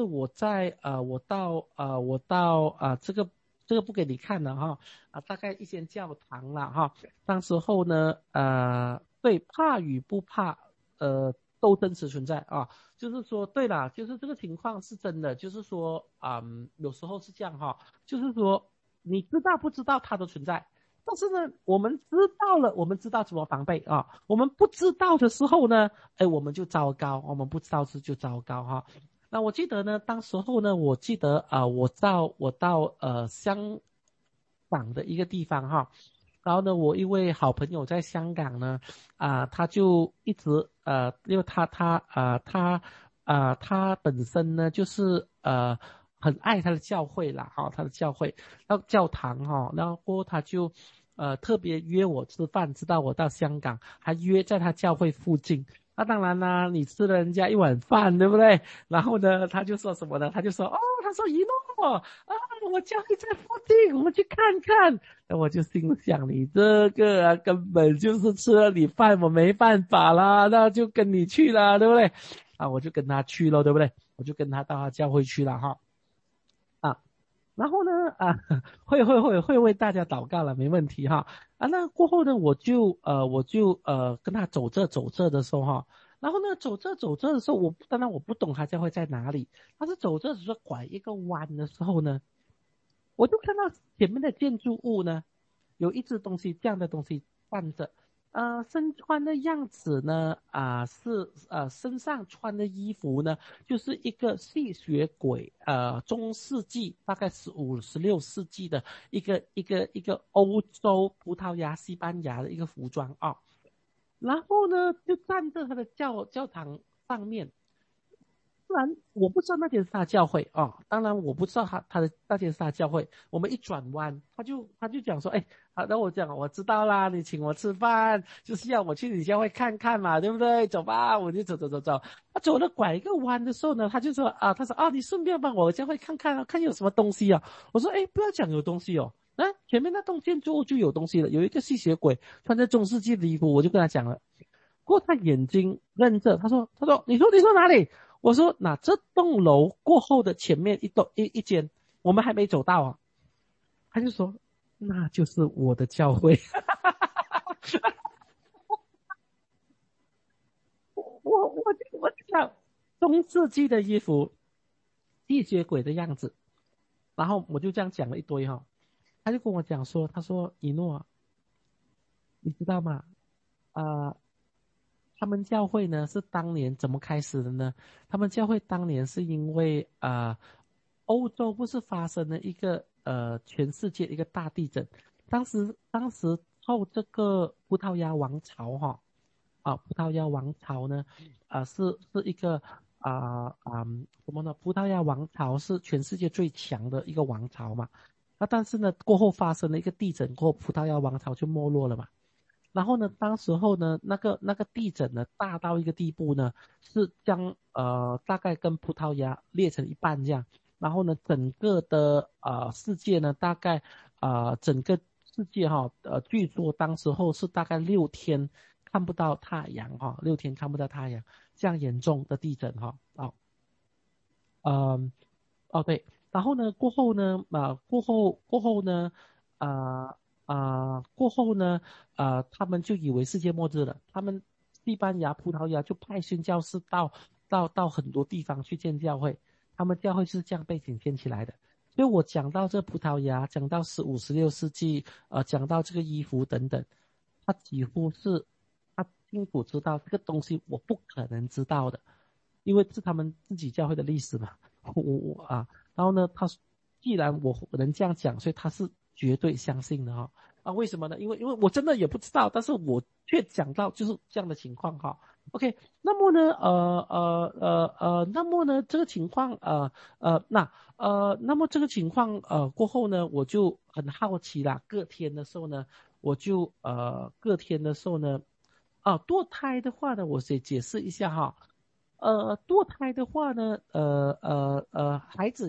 我到这个不给你看了哈。大概一间教堂了哈。当时候呢，对，怕与不怕，都真实存在啊。就是说，对啦，就是这个情况是真的，就是说，有时候是这样哈，就是说，你知道不知道它的存在？但是呢，我们知道了，我们知道怎么防备啊。我们不知道的时候呢，我们就糟糕；我们不知道就糟糕哈。那我记得呢，当时候呢，我记得我到香港的一个地方哈。然后呢，我一位好朋友在香港呢，他就一直因为他本身呢就是很爱他的教会啦，他的教会，然后教堂然后他就特别约我吃饭，知道我到香港，还约在他教会附近。那当然啦，你吃了人家一碗饭，对不对？然后呢，他就说什么呢？他就说他说一诺我教会在附近，我们去看看。那我就心想，你这个根本就是吃了你饭，我没办法啦，那就跟你去啦，对不对？我就跟他去了，对不对？我就跟他到他教会去了哈。啊，然后呢会为大家祷告了，没问题哈。那过后呢，我就跟他走着的时候哈。然后呢，走着的时候，当然我不懂他教会在哪里，但是走着的时候拐一个弯的时候呢，我就看到前面的建筑物呢，有一只东西这样的东西站着。身穿的样子呢，是身上穿的衣服呢，就是一个吸血鬼，中世纪大概15、16世纪的一个欧洲葡萄牙、西班牙的一个服装啊。然后呢，就站在他的教堂上面。当然，我不知道那间是他教会当然，我不知道他的那间是他教会。我们一转弯，他就讲说，那我讲我知道啦，你请我吃饭，就是要我去你教会看看嘛，对不对？走吧，我就走。他走了拐一个弯的时候呢，他就说他说你顺便帮我教会看看看有什么东西啊。我说不要讲有东西哦。前面那栋建筑物就有东西了，有一个吸血鬼穿着中世纪的衣服，我就跟他讲了。过他眼睛认着，他说你说哪里？我说那这栋楼过后的前面一间，我们还没走到啊。他就说那就是我的教会。我想中世纪的衣服，吸血鬼的样子，然后我就这样讲了一堆哈。他就跟我讲说，他说一诺，你知道吗？啊、他们教会呢是当年怎么开始的呢？他们教会当年是因为欧洲不是发生了一个全世界一个大地震。当时后这个葡萄牙王朝葡萄牙王朝呢是一个什么呢？葡萄牙王朝是全世界最强的一个王朝嘛。 但是呢，过后发生了一个地震过后，葡萄牙王朝就没落了嘛。然后呢，当时候呢，那个地震呢，大到一个地步呢，是将大概跟葡萄牙裂成一半这样。然后呢，整个的世界呢，大概整个世界据说当时候是大概6天看不到太阳6天看不到太阳，这样严重的地震对，然后呢，过后呢，他们就以为世界末日了。他们西班牙、葡萄牙就派宣教士到很多地方去建教会，他们教会是这样背景建起来的。所以我讲到这葡萄牙，讲到15、16世纪，讲到这个衣服等等，他几乎是他清楚知道这个东西我不可能知道的，因为是他们自己教会的历史嘛。然后呢，既然我能这样讲，所以他是绝对相信的为什么呢？因为我真的也不知道，但是我却讲到就是这样的情况OK，那么呢，那么呢，这个情况那么这个情况过后呢，我就很好奇啦。各天的时候呢，堕胎的话呢，我先解释一下堕胎的话呢，孩子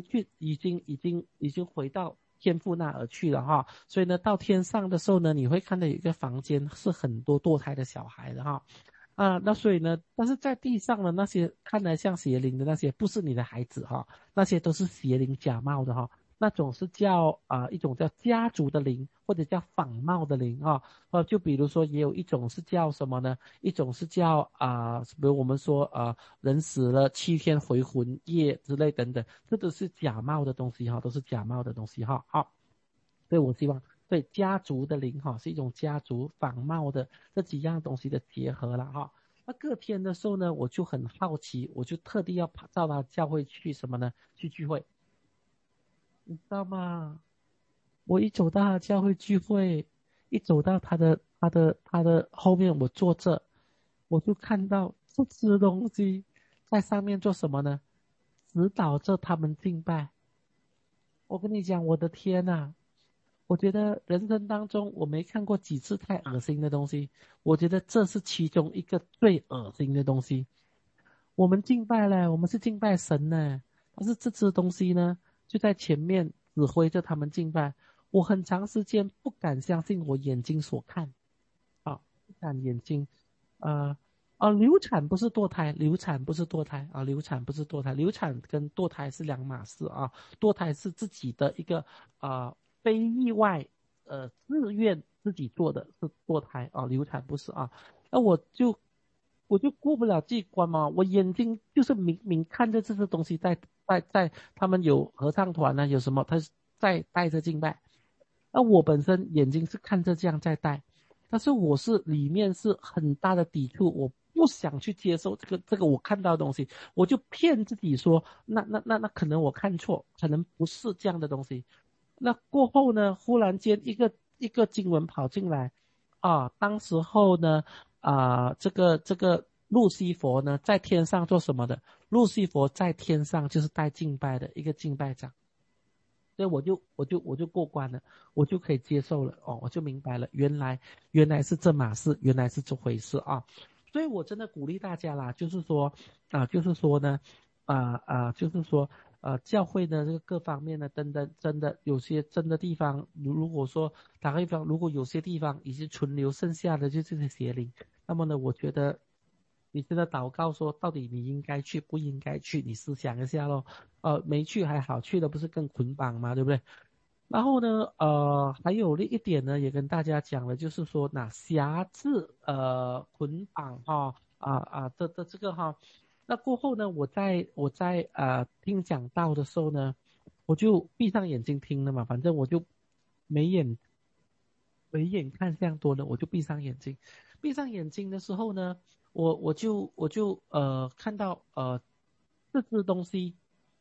已经回到天父那儿去了所以呢，到天上的时候呢，你会看到有一个房间是很多堕胎的小孩的那所以呢，但是在地上的那些看来像邪灵的那些，不是你的孩子那些都是邪灵假冒的那种是叫一种叫家族的灵，或者叫仿冒的灵就比如说也有一种是叫什么呢？一种是叫比如我们说人死了7天回魂夜之类等等，这都是假冒的东西都是假冒的东西好，所以我希望对家族的灵是一种家族仿冒的这几样东西的结合了那各天的时候呢，我就很好奇，我就特地要跑到他教会去什么呢？去聚会。你知道吗？我一走到他教会聚会，一走到他的后面，我坐着，我就看到这只东西在上面做什么呢？指导着他们敬拜。我跟你讲，我的天呐，我觉得人生当中我没看过几次太恶心的东西，我觉得这是其中一个最恶心的东西。我们敬拜了，我们是敬拜神呢，但是这只东西呢，就在前面指挥着他们敬拜。我很长时间不敢相信我眼睛所看，不敢眼睛，流产不是堕胎，流产不是堕胎流产不是堕胎，流产跟堕胎是两码事堕胎是自己的一个非意外自愿自己做的是堕胎流产不是那我就过不了这一关嘛，我眼睛就是明明看着这些东西在他们有合唱团有什么，他在带着敬拜，那我本身眼睛是看着这样在带，但是我是里面是很大的抵触，我不想去接受这个我看到的东西，我就骗自己说，那可能我看错，可能不是这样的东西。那过后呢，忽然间一个经文跑进来当时候呢这个路西佛呢在天上做什么的？路西佛在天上就是带敬拜的一个敬拜长。所以我就过关了，我就可以接受了我就明白了，原来是这码事，原来是这回事所以我真的鼓励大家啦，就是说呢就是说教会的这个各方面呢，真的有些真的地方，如果说打个比方，如果有些地方已经存留剩下的就这些邪灵，那么呢，我觉得你真的祷告说，到底你应该去不应该去，你思想一下咯。没去还好，去了不是更捆绑吗？对不对？然后呢，还有另一点呢，也跟大家讲了，就是说那辖制捆绑的这个那过后呢，我在听讲道的时候呢，我就闭上眼睛听了嘛，反正我就没眼没眼看这样多了，我就闭上眼睛。闭上眼睛的时候呢，我就看到这只东西，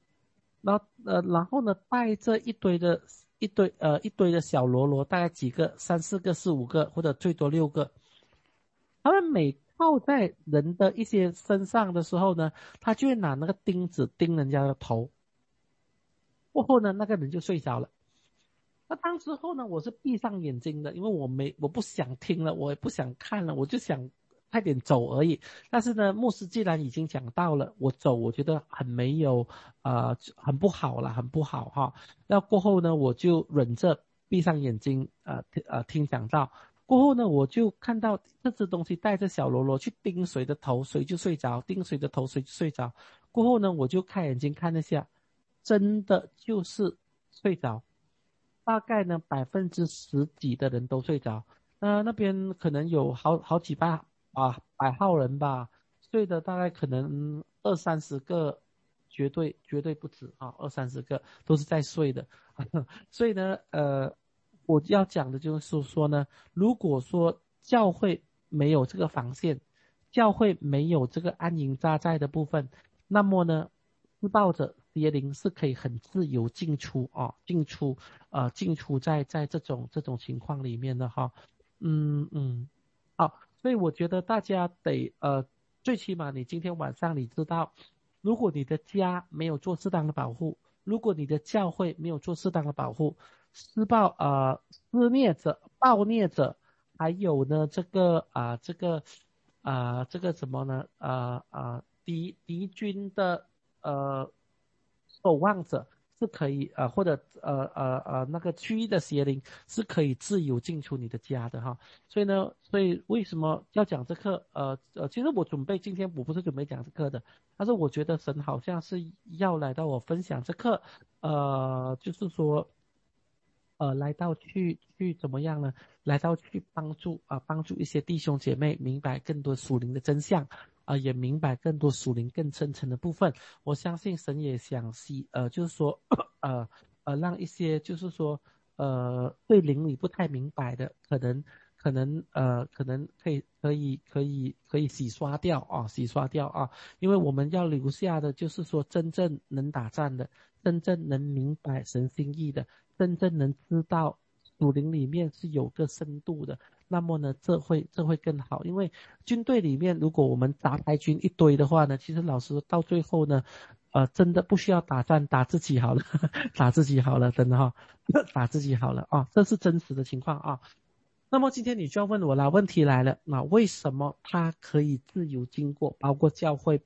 然后呢带着一堆的小喽啰，大概几个3、4个、4、5个，或者最多6个。他们每靠在人的一些身上的时候呢，他就会拿那个钉子钉人家的头，过后呢那个人就睡着了。 那当时候呢，我是闭上眼睛的，因为我不想听了，我也不想看了，我就想快点走而已。但是呢，牧师既然已经讲到了，我走，我觉得很没有很不好了，很不好哈。那过后呢，我就忍着闭上眼睛听讲道。过后呢，我就看到这只东西带着小喽啰去盯谁的头，谁就睡着；盯谁的头，谁就睡着。过后呢，我就开眼睛看一下，真的就是睡着。大概呢10%几的人都睡着，那边可能有好几百号人吧，睡的大概可能20-30个，绝对不止啊，20-30个都是在睡的。所以呢，我要讲的就是说呢，如果说教会没有这个防线，教会没有这个安营扎寨的部分，那么呢，施暴者邪灵是可以很自由进出啊，进出在这种情况里面的哈。好，所以我觉得大家得最起码你今天晚上你知道，如果你的家没有做适当的保护，如果你的教会没有做适当的保护，施虐者、暴虐者，还有呢这个什么呢？敌军的守望者是可以或者那个区域的邪灵是可以自由进出你的家的哈。所以为什么要讲这课？其实今天我不是准备讲这课的，但是我觉得神好像是要来到我分享这课，就是说。来到去怎么样呢？来到去帮助一些弟兄姐妹明白更多属灵的真相也明白更多属灵更深层的部分。我相信神也想就是说让一些就是说对灵里不太明白的，可能可以洗刷掉啊，因为我们要留下的就是说真正能打仗的，真正能明白神心意的。真正能知道属灵里面是有个深度的，那么呢，这会更好。因为军队里面，如果我们杂牌军一堆的话呢，其实老师到最后呢，真的不需要打仗，打自己好了，打自己好了，真的哈，打自己好了啊，这是真实的情况啊。那么今天你就要问我了，问题来了，那为什么他可以自由经过，包括教会，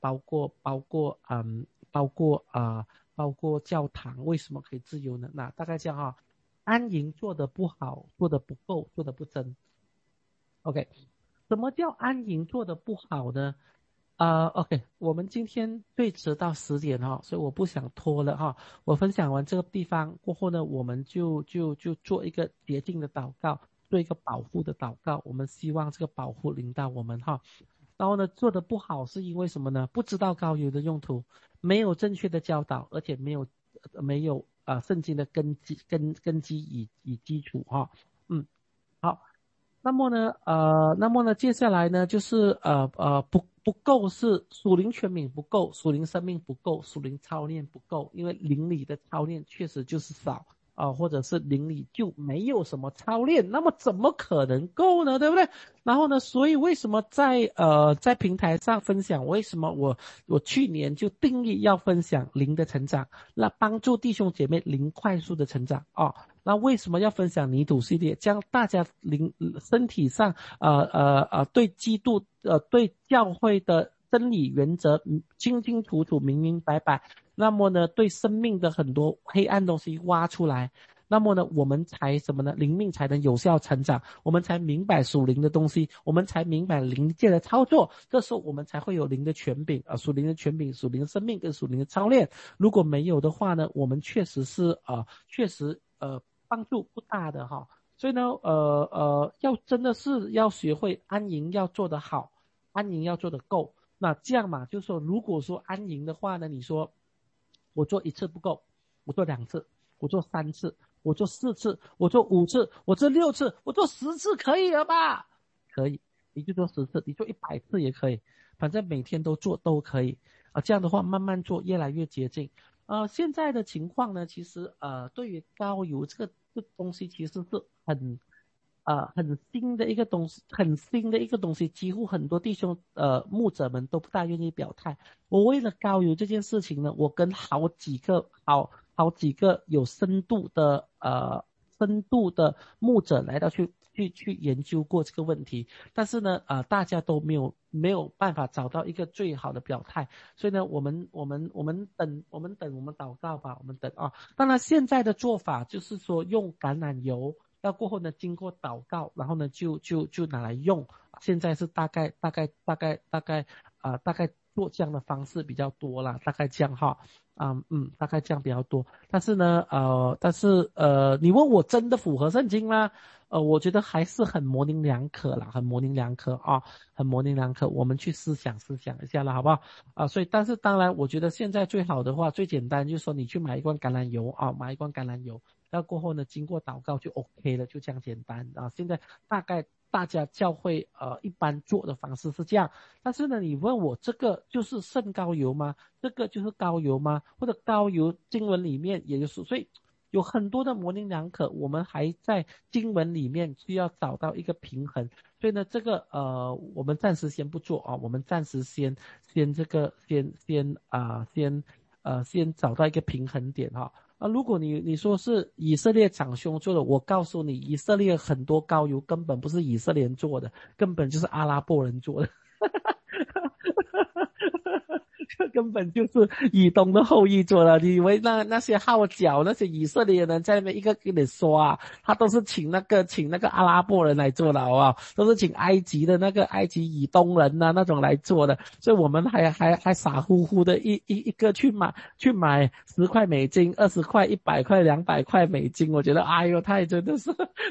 包括教堂，为什么可以自由呢？那大概这样哈，安营做得不好，做得不够，做得不真。OK，什么叫安营做得不好呢？OK，我们今天最迟到10点哈，所以我不想拖了哈。我分享完这个地方过后呢，我们就做一个洁净的祷告，做一个保护的祷告。我们希望这个保护领导我们哈。然后呢，做得不好是因为什么呢？不知道膏油的用途，没有正确的教导，而且没有圣经的根基以基础哈。好。那么呢，接下来呢，就是不够是属灵权柄不够，属灵生命不够，属灵操练不够，因为灵里的操练确实就是少或者是灵里就没有什么操练，那么怎么可能够呢？对不对？然后呢，所以为什么在平台上分享？为什么我去年就定义要分享灵的成长，那帮助弟兄姐妹灵快速的成长那为什么要分享泥土系列？将大家身体上对基督对教会的真理原则清清楚楚明明白白，那么呢对生命的很多黑暗东西挖出来，那么呢我们才什么呢？灵命才能有效成长，我们才明白属灵的东西，我们才明白灵界的操作，这时候我们才会有灵的权柄属灵的权柄、属灵的生命跟属灵的操练。如果没有的话呢，我们确实帮助不大的哈。所以呢要真的是要学会安营要做得好，安营要做得够。那这样嘛，就是说如果说安营的话呢，你说我做1次不够，我做2次，我做3次，我做4次，我做5次，我做6次，我做10次可以了吧？可以，你就做10次，你做100次也可以，反正每天都做都可以这样的话慢慢做越来越接近。现在的情况呢，其实对于高油这东西其实是很新的一个东西，很新的一个东西，几乎很多弟兄牧者们都不大愿意表态。我为了高油这件事情呢，我跟好几个有深度的深度的牧者来到去研究过这个问题，但是呢大家都没有办法找到一个最好的表态，所以呢我们等我们祷告吧，我们等啊。当然现在的做法就是说用橄榄油，到过后呢经过祷告，然后呢就拿来用，现在是大概做这样的方式比较多啦，大概这样哈。大概这样比较多。但是呢你问我真的符合圣经吗？我觉得还是很模棱两可啦，很模棱两可啊，很模棱两可，我们去思想一下啦，好不好？所以但是当然我觉得现在最好的话最简单就是说你去买一罐橄榄油啊，买一罐橄榄油，然后过后呢经过祷告就 OK 了，就这样简单啊。现在大概大家教会一般做的方式是这样，但是呢你问我这个就是圣膏油吗？这个就是膏油吗？或者膏油经文里面也就是所以有很多的模棱两可，我们还在经文里面需要找到一个平衡。所以呢这个我们暂时先不做啊，我们暂时先找到一个平衡点哈。如果你说是以色列长兄做的，我告诉你，以色列很多膏油根本不是以色列人做的，根本就是阿拉伯人做的。根本就是以东的后裔做的，你以为那些号角那些以色列人在那边一个给你刷，他都是请那个阿拉伯人来做的，好不好？都是请埃及的那个埃及以东人啊那种来做的，所以我们还傻乎乎的一个去买10块美金、20块、100块、200块美金，我觉得哎呦太真的是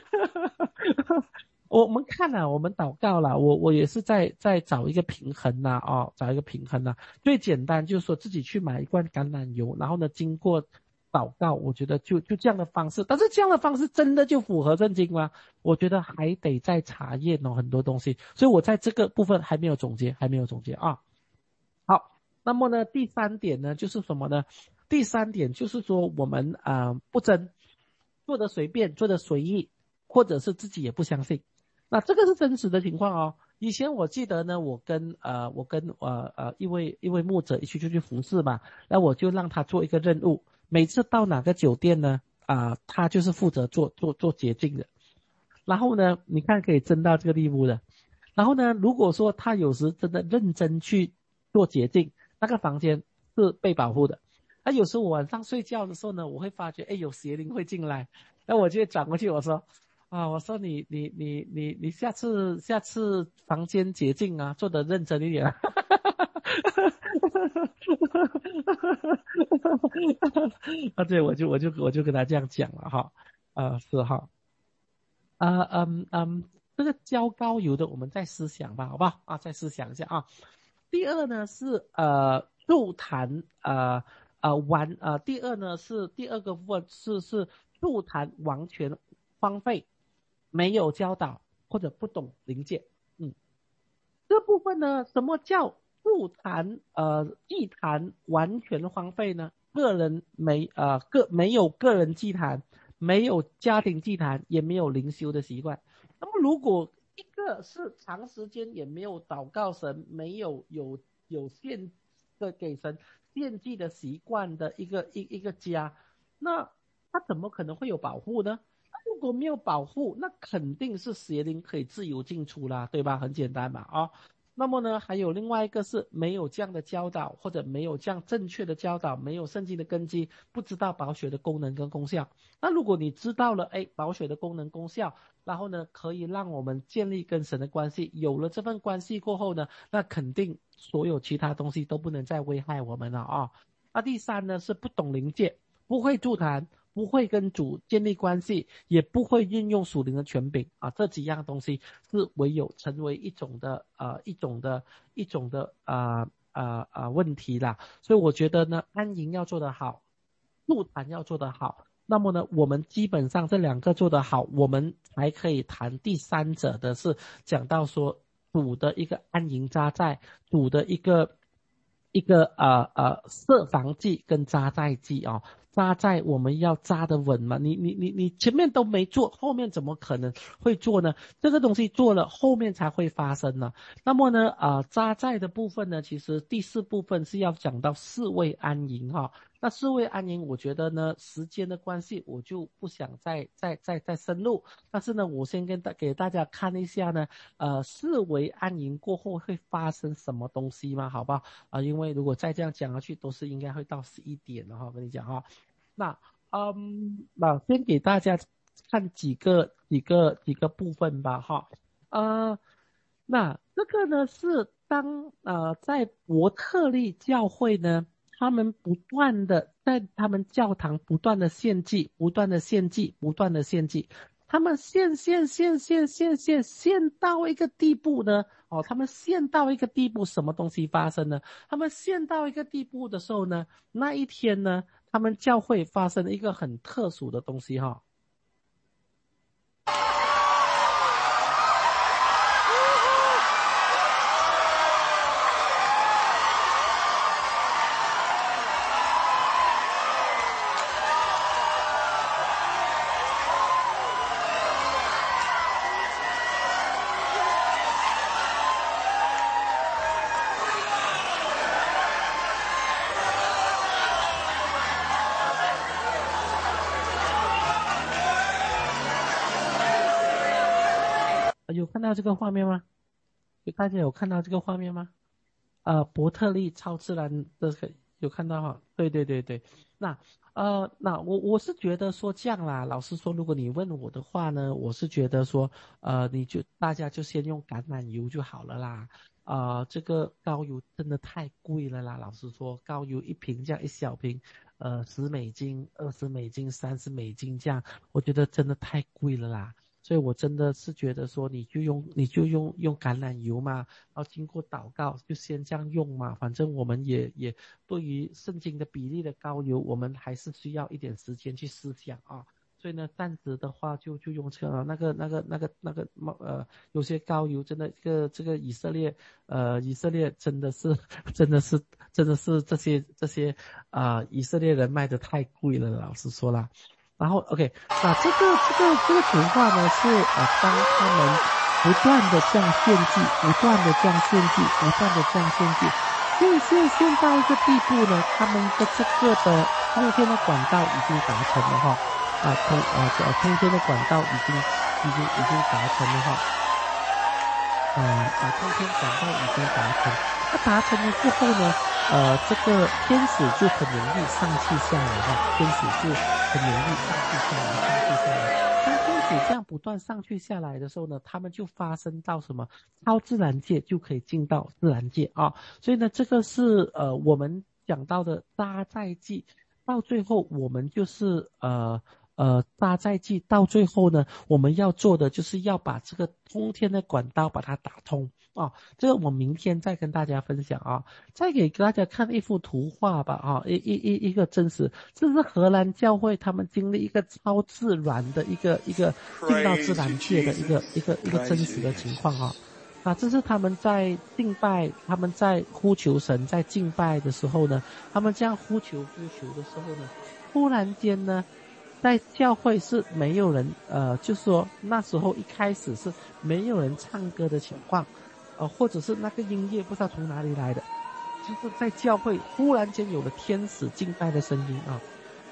我们看了，我们祷告了，我也是在找一个平衡呐，找一个平衡呐。最简单就是说自己去买一罐橄榄油，然后呢经过祷告，我觉得就这样的方式，但是这样的方式真的就符合圣经吗？我觉得还得再查验很多东西，所以我在这个部分还没有总结啊。好，那么呢第三点呢就是什么呢？第三点就是说我们不争，做得随便，做得随意，或者是自己也不相信。那这个是真实的情况哦。以前我记得呢，我跟一位牧者一起出去服侍嘛，那我就让他做一个任务，每次到哪个酒店呢，他就是负责做洁净的。然后呢，你看可以真到这个地步的。然后呢，如果说他有时真的认真去做洁净，那个房间是被保护的。有时候我晚上睡觉的时候呢，我会发觉，有邪灵会进来，那我就会转过去，我说你下次房间洁净啊，做得认真一点啊。对，我就跟他这样讲了哈，是哈。这个浇膏油的，我们再思想吧，好不好？再思想一下啊。第二呢是助坛第二呢是第二个部分是助坛完全荒废，没有教导或者不懂灵界。这部分呢，什么叫助坛祭坛完全荒废呢？个人没有个人祭坛，没有家庭祭坛，也没有灵修的习惯。那么如果一个是长时间也没有祷告神，没有献的给神献祭的习惯的一个家，那他怎么可能会有保护呢？如果没有保护，那肯定是邪灵可以自由进出啦，对吧？很简单嘛，那么呢，还有另外一个是没有这样的教导，或者没有这样正确的教导，没有圣经的根基，不知道宝血的功能跟功效。那如果你知道了，宝血的功能功效，然后呢，可以让我们建立跟神的关系，有了这份关系过后呢，那肯定所有其他东西都不能再危害我们了啊。那第三呢，是不懂灵界，不会助坛，不会跟主建立关系，也不会运用属灵的权柄这几样东西是唯有成为一种的问题啦。所以我觉得呢，安营要做得好，助坛要做得好，那么呢，我们基本上这两个做得好，我们还可以谈第三者的是讲到说主的一个安营扎寨，主的一个设防剂跟扎寨剂扎寨我们要扎得稳嘛，你前面都没做，后面怎么可能会做呢？这个东西做了，后面才会发生呢。那么呢扎寨的部分呢，其实第四部分是要讲到四位安营那四位安营，我觉得呢，时间的关系，我就不想再深入。但是呢，我先给大家看一下呢，四维安营过后会发生什么东西嘛，好不好？因为如果再这样讲下去，都是应该会到11点了哈，我跟你讲哈。那先给大家看几个部分吧哈。那这个呢是当在伯特利教会呢，他们不断的在他们教堂不断的献祭，不断的献祭，不断的献祭。他们献到一个地步呢，他们献到一个地步，什么东西发生呢？他们献到一个地步的时候呢，那一天呢，他们教会发生了一个很特殊的东西哈。有看到这个画面吗？大家有看到这个画面吗？伯特利超自然的有看到哈？对对对对。那我是觉得说这样啦，老实说，如果你问我的话呢，我是觉得说大家就先用橄榄油就好了啦。这个高油真的太贵了啦，老实说，高油一瓶这样一小瓶$10、$20、$30这样，我觉得真的太贵了啦。所以我真的是觉得说你就用橄榄油嘛，然后经过祷告就先这样用嘛，反正我们也对于圣经的比例的高油，我们还是需要一点时间去思想啊。所以呢，暂时的话就用这个有些高油真的这个以色列真的是这些以色列人卖的太贵了，老实说啦。然后 OK， 那这个情况呢是当他们不断的这样献祭，不断的这样献祭，不断的这样献祭，献到一个地步呢，他们的这个的通天的管道已经达成了哈，通天的管道已经达成了哈，通天管道已经达成，那达成了之后呢，这个天使就很容易上去下来哈，天使就很容易上去下来。当天使这样不断上去下来的时候呢，他们就发生到什么超自然界就可以进到自然界啊。所以呢，这个是我们讲到的搭载剂，到最后我们就是搭载剂到最后呢，我们要做的就是要把这个通天的管道把它打通啊。这个我明天再跟大家分享啊。再给大家看一幅图画吧啊，一个真实，这是荷兰教会他们经历一个超自然的一个进到自然界的一个真实的情况啊。这是他们在敬拜，他们在呼求神，在敬拜的时候呢，他们这样呼求的时候呢，突然间呢，在教会是没有人就说那时候一开始是没有人唱歌的情况，或者是那个音乐不知道从哪里来的，就是在教会忽然间有了天使敬拜的声音啊。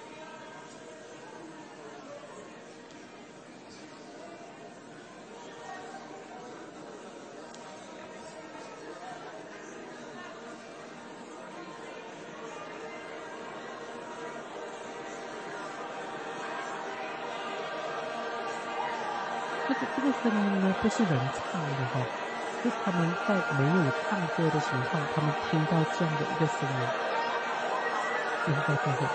这个声音呢，不是人唱的哈，是他们在没有唱歌的情况，他们听到这样的一个声音，听到这个。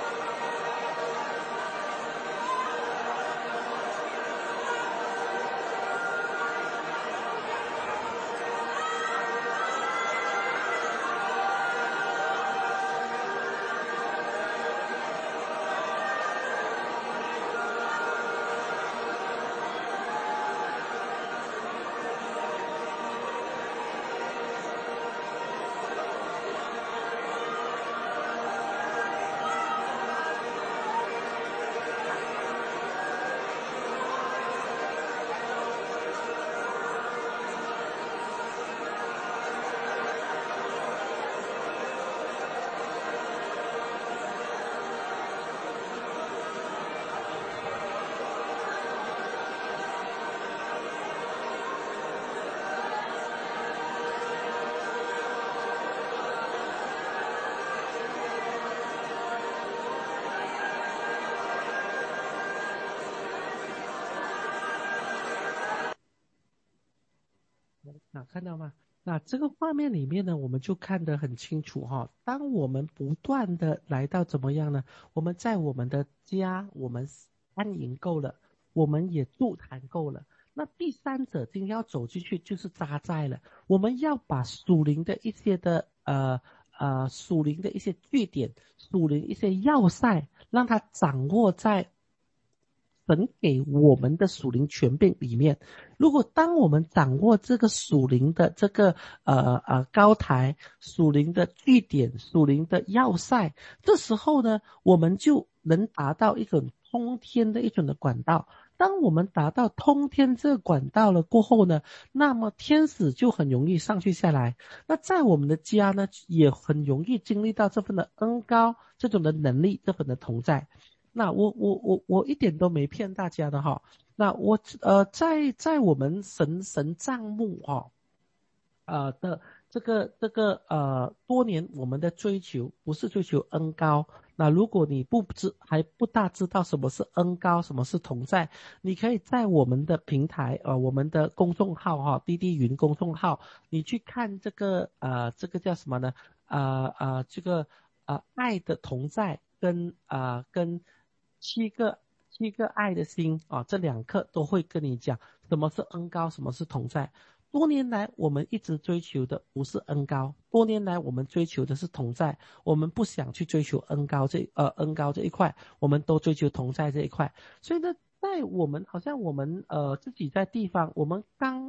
看到吗？那这个画面里面呢，我们就看得很清楚哈。当我们不断的来到怎么样呢？我们在我们的家，我们安营够了，我们也筑坛够了。那第三者今天要走进去就是扎寨了。我们要把属灵的一些的属灵的一些据点，属灵一些要塞，让它掌握在神给我们的属灵权柄里面。如果当我们掌握这个属灵的这个高台、属灵的据点、属灵的要塞，这时候呢，我们就能达到一种通天的一种的管道。当我们达到通天这个管道了过后呢，那么天使就很容易上去下来。那在我们的家呢，也很容易经历到这份的恩膏、这种的能力、这份的同在。那我一点都没骗大家的哈。那我在我们神账目哈的这个多年我们的追求不是追求恩膏。那如果你还不大知道什么是恩膏，什么是同在，你可以在我们的平台我们的公众号哈，滴滴云公众号，你去看这个叫什么呢？这个爱的同在跟七个爱的心这2课都会跟你讲什么是恩膏，什么是同在。多年来我们一直追求的不是恩膏，多年来我们追求的是同在。我们不想去追求恩膏这一块，我们都追求同在这一块。所以呢，在我们好像我们自己在地方，我们刚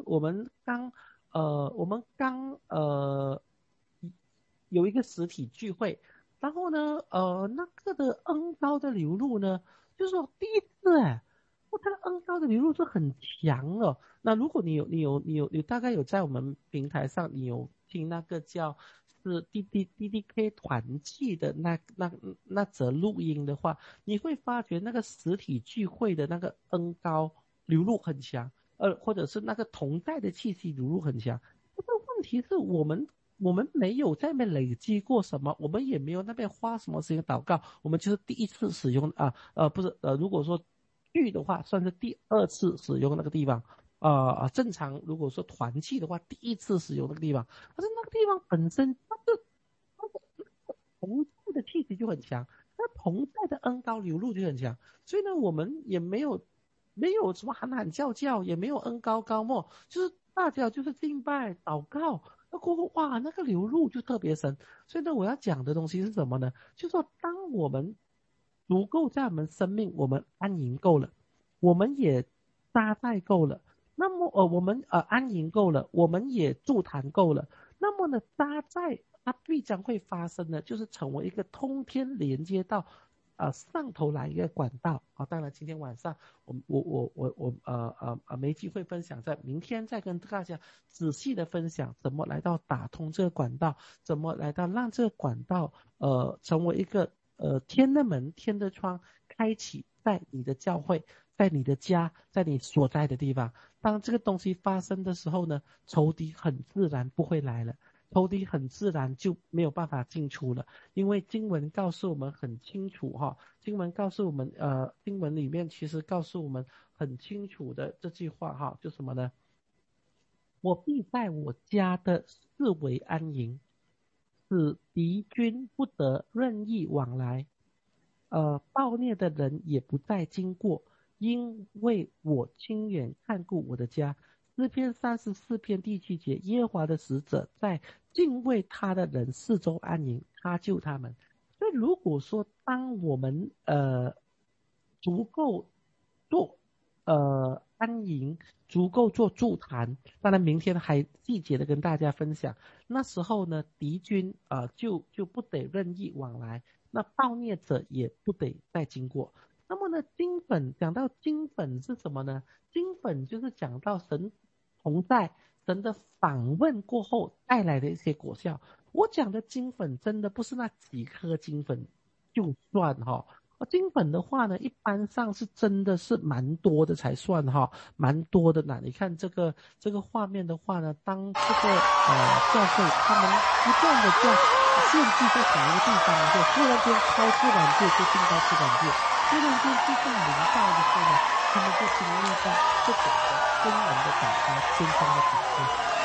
有一个实体聚会，然后呢那个的恩膏的流露呢，就是说第一次它的恩膏的流露是很强的。那如果你大概有在我们平台上，你有听那个叫是 DDK 团契的那则录音的话，你会发觉那个实体聚会的那个恩膏流露很强，或者是那个同在的气息流露很强。这个问题是我们没有在那边累积过什么，我们也没有那边花什么时间祷告，我们就是第一次使用不是如果说聚的话，算是第2次使用那个地方。正常如果说团契的话，第1次使用那个地方，可是那个地方本身它的同在的气息就很强，那同在的恩膏流露就很强，所以呢，我们也没有什么喊喊叫叫，也没有恩膏高莫，就是大家就是敬拜祷告，那过后哇，那个流露就特别深。所以呢，我要讲的东西是什么呢？就是说当我们足够在我们生命，我们安营够了，我们也搭载够了，那么我们安营够了，我们也筑坛够了，那么呢搭载它必将会发生的就是成为一个通天连接到上头来一个管道当然今天晚上我没机会分享，在明天再跟大家仔细的分享怎么来到打通这个管道，怎么来到让这个管道成为一个天的门天的窗开启在你的教会，在你的家，在你所在的地方。当这个东西发生的时候呢，仇敌很自然不会来了，仇敌很自然就没有办法进出了。因为经文告诉我们很清楚经文告诉我们经文里面其实告诉我们很清楚的这句话就什么呢？我必在我家的四围安营，使敌军不得任意往来，暴虐的人也不再经过，因为我亲眼看顾我的家。诗篇34篇第7节，耶和华的使者在敬畏他的人四周安营，他救他们。所以如果说当我们足够做安营，足够做驻坛，当然明天还细节的跟大家分享。那时候呢，敌军就不得任意往来，那暴虐者也不得再经过。那么呢，金粉讲到金粉是什么呢？金粉就是讲到神同在，神的访问过后带来的一些果效。我讲的金粉真的不是那几颗金粉就算金粉的话呢，一般上是真的是蛮多的才算蛮多的呢。你看这个画面的话呢，当这个教会他们不断的在献祭在同一个地方的时候，突然间超自然界就进到自然界，突然间地上临到的时候呢，他们就经历到这整个天然的打开，天上的打开。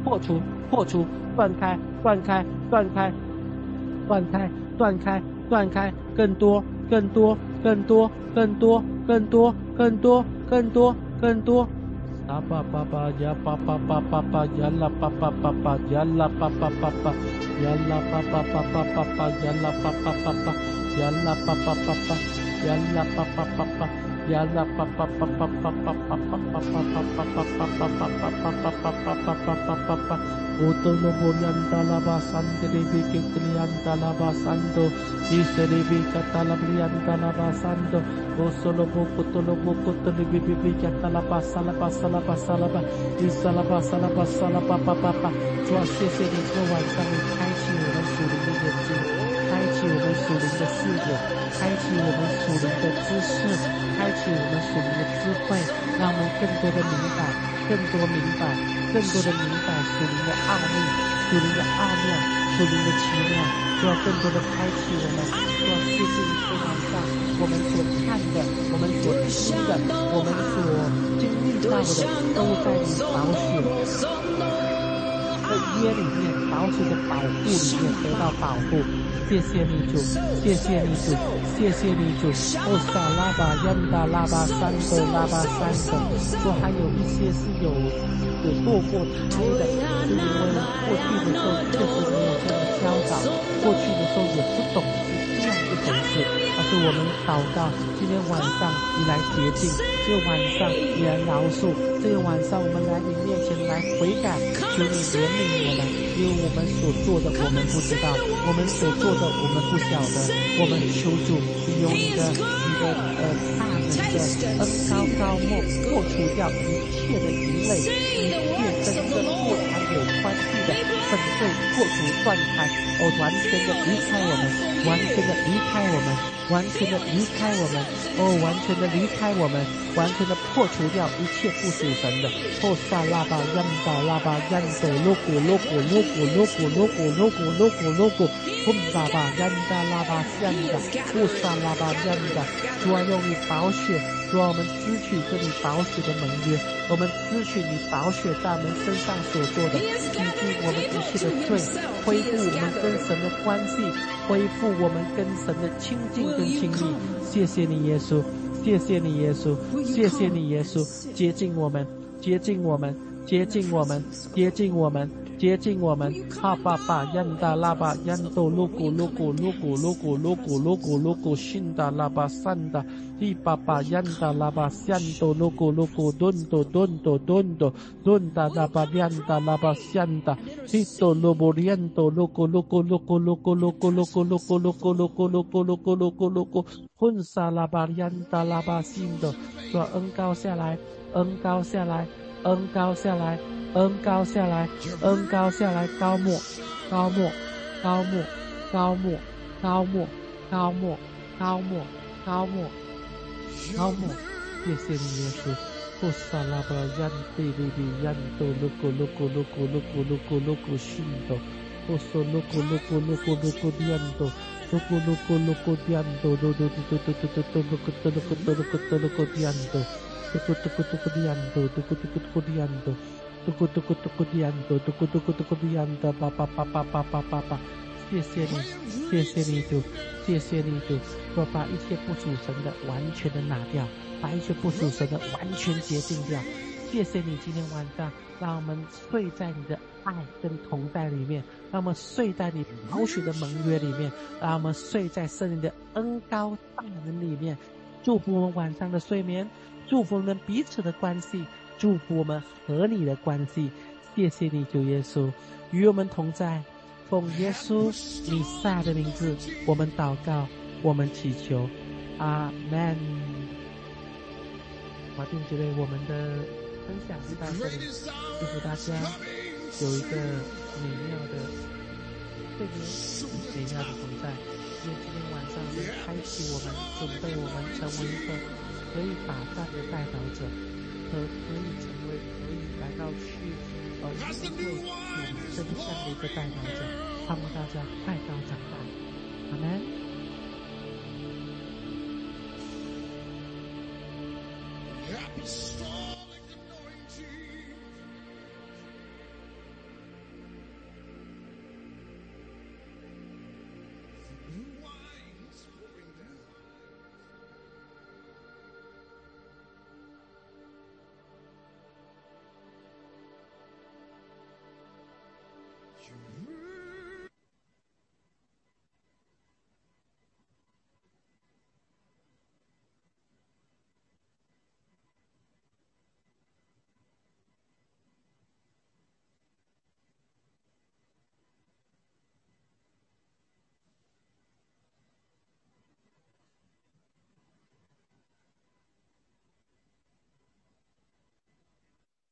破除，破除，断开，断开，断开，断开，断开，断开，更多，更多，更多，更多，更多，更多，更多，更多。巴巴巴巴呀巴巴巴巴巴呀啦巴巴巴巴呀啦巴巴巴巴呀啦巴巴巴巴巴巴呀啦巴巴巴巴呀啦巴巴巴巴呀啦巴巴巴巴呀啦巴巴巴巴巴巴巴巴巴巴巴巴巴巴巴巴巴Utolo Borianta Lava Sante Devi Kiklianta Lava Santo Iseribi Catalabrianta Lava Santo Osolo Bocotolo Bocotolo Bibi Catalaba Salaba Salaba Salaba Isalaba Salaba Salaba Papa 主啊，谢谢你这晚上你开启我们属灵的眼睛，开启我们属灵的视野，开启我们属灵的知识，开启我们属灵的智慧，让我们更多的明白，更多明白，更多的明白属灵的奥秘，属灵的奥妙，属灵的奇妙，就要更多的开启我们，就要谢谢你这晚上我们所看的，我们所听的，我们所经历到的，都在你宝血的约里面，宝血的保护里面得到保护。谢谢你主，谢谢你主，谢谢你主。哦，萨拉巴yan达拉巴三个拉巴三个，说还有一些是有堕过胎的，是因为过去的时候确实没有这样的教导，过去的时候也不懂是这样一回事。但是我们祷告，今天晚上你来洁净，这个晚上你来饶恕，这个晚上我们来你面前来悔改，求你怜悯我们，因为我们所做的我们不知道，我们所做的我们不晓得，我们求主你用你的大能的高高莫破除掉一切的淫累，一切跟这过台有关系的粉碎破除断开，完全的离开我们，完全的离开我们，完全的离开我们，完全的离开我们，完全的破除掉一切不属神的。萨拉巴央达拉巴央斗罗古罗古罗古罗古罗古罗古罗古罗古，巴巴央达拉巴向的，萨拉巴央的，主啊，用你宝血，主啊，我们支取这你宝血的盟约，我们支取你宝血在我们身上所做的，洗净我们一切的罪，恢复我们跟神的关系，恢复我们跟神的亲近跟亲密。谢谢你耶稣，谢谢你耶稣，谢谢你耶稣，洁净我们，洁净我们，洁净我们，洁净我们，洁净我们。哈巴巴yan达拉巴yan斗鲁古鲁古鲁古鲁古鲁古鲁古鲁古信达拉巴善达一巴巴yan达拉巴善斗鲁古鲁古顿斗顿斗顿斗顿达拉巴yan达拉巴善达一斗鲁布yan斗鲁古鲁古鲁古鲁古鲁古鲁古鲁古鲁古鲁古鲁古鲁古鲁古鲁古混沙拉巴yan达拉巴信斗，说恩高下来，恩高下来，恩高下来，恩高下来，恩高下来，高莫，高莫，高莫，高莫，高莫，高莫，高莫，高莫，高莫，谢谢你耶稣。库萨拉巴yan地利比yan斗鲁古鲁古鲁古鲁古鲁古鲁古信斗，库索鲁古鲁古鲁古鲁古yan斗。鲁古鲁古鲁古yan斗，鲁鲁鲁鲁鲁鲁鲁鲁古鲁古鲁古鲁古yan斗，鲁古鲁古鲁古yan斗，鲁古鲁古鲁古yan斗。嘟咕嘟咕嘟咕滴安嘟嘟咕嘟咕嘟咕滴安的叭叭叭叭叭叭叭叭，谢谢你，谢谢你主，谢谢你主，说把一切不属神的完全的拿掉，把一切不属神的完全洁净掉。谢谢你今天晚上让我们睡在你的爱跟同在里面，让我们睡在你宝血的盟约里面，让我们睡在圣灵的恩膏大能里面。祝福我们晚上的睡眠，祝福我们彼此的关系，祝福我们和你的关系。谢谢你主耶稣与我们同在，奉耶稣弥赛亚的名字我们祷告，我们祈求，阿们。好，弟兄姐妹，我们的分享就到这里，祝福大家有一个美妙的睡眠，美妙的同在。愿今天晚上能开启我们，准备我们成为一个可以打仗的代祷者，可以成为可以来到去社会去真相的一个代祷者，盼望大家快高长大。阿们。 Happy storm.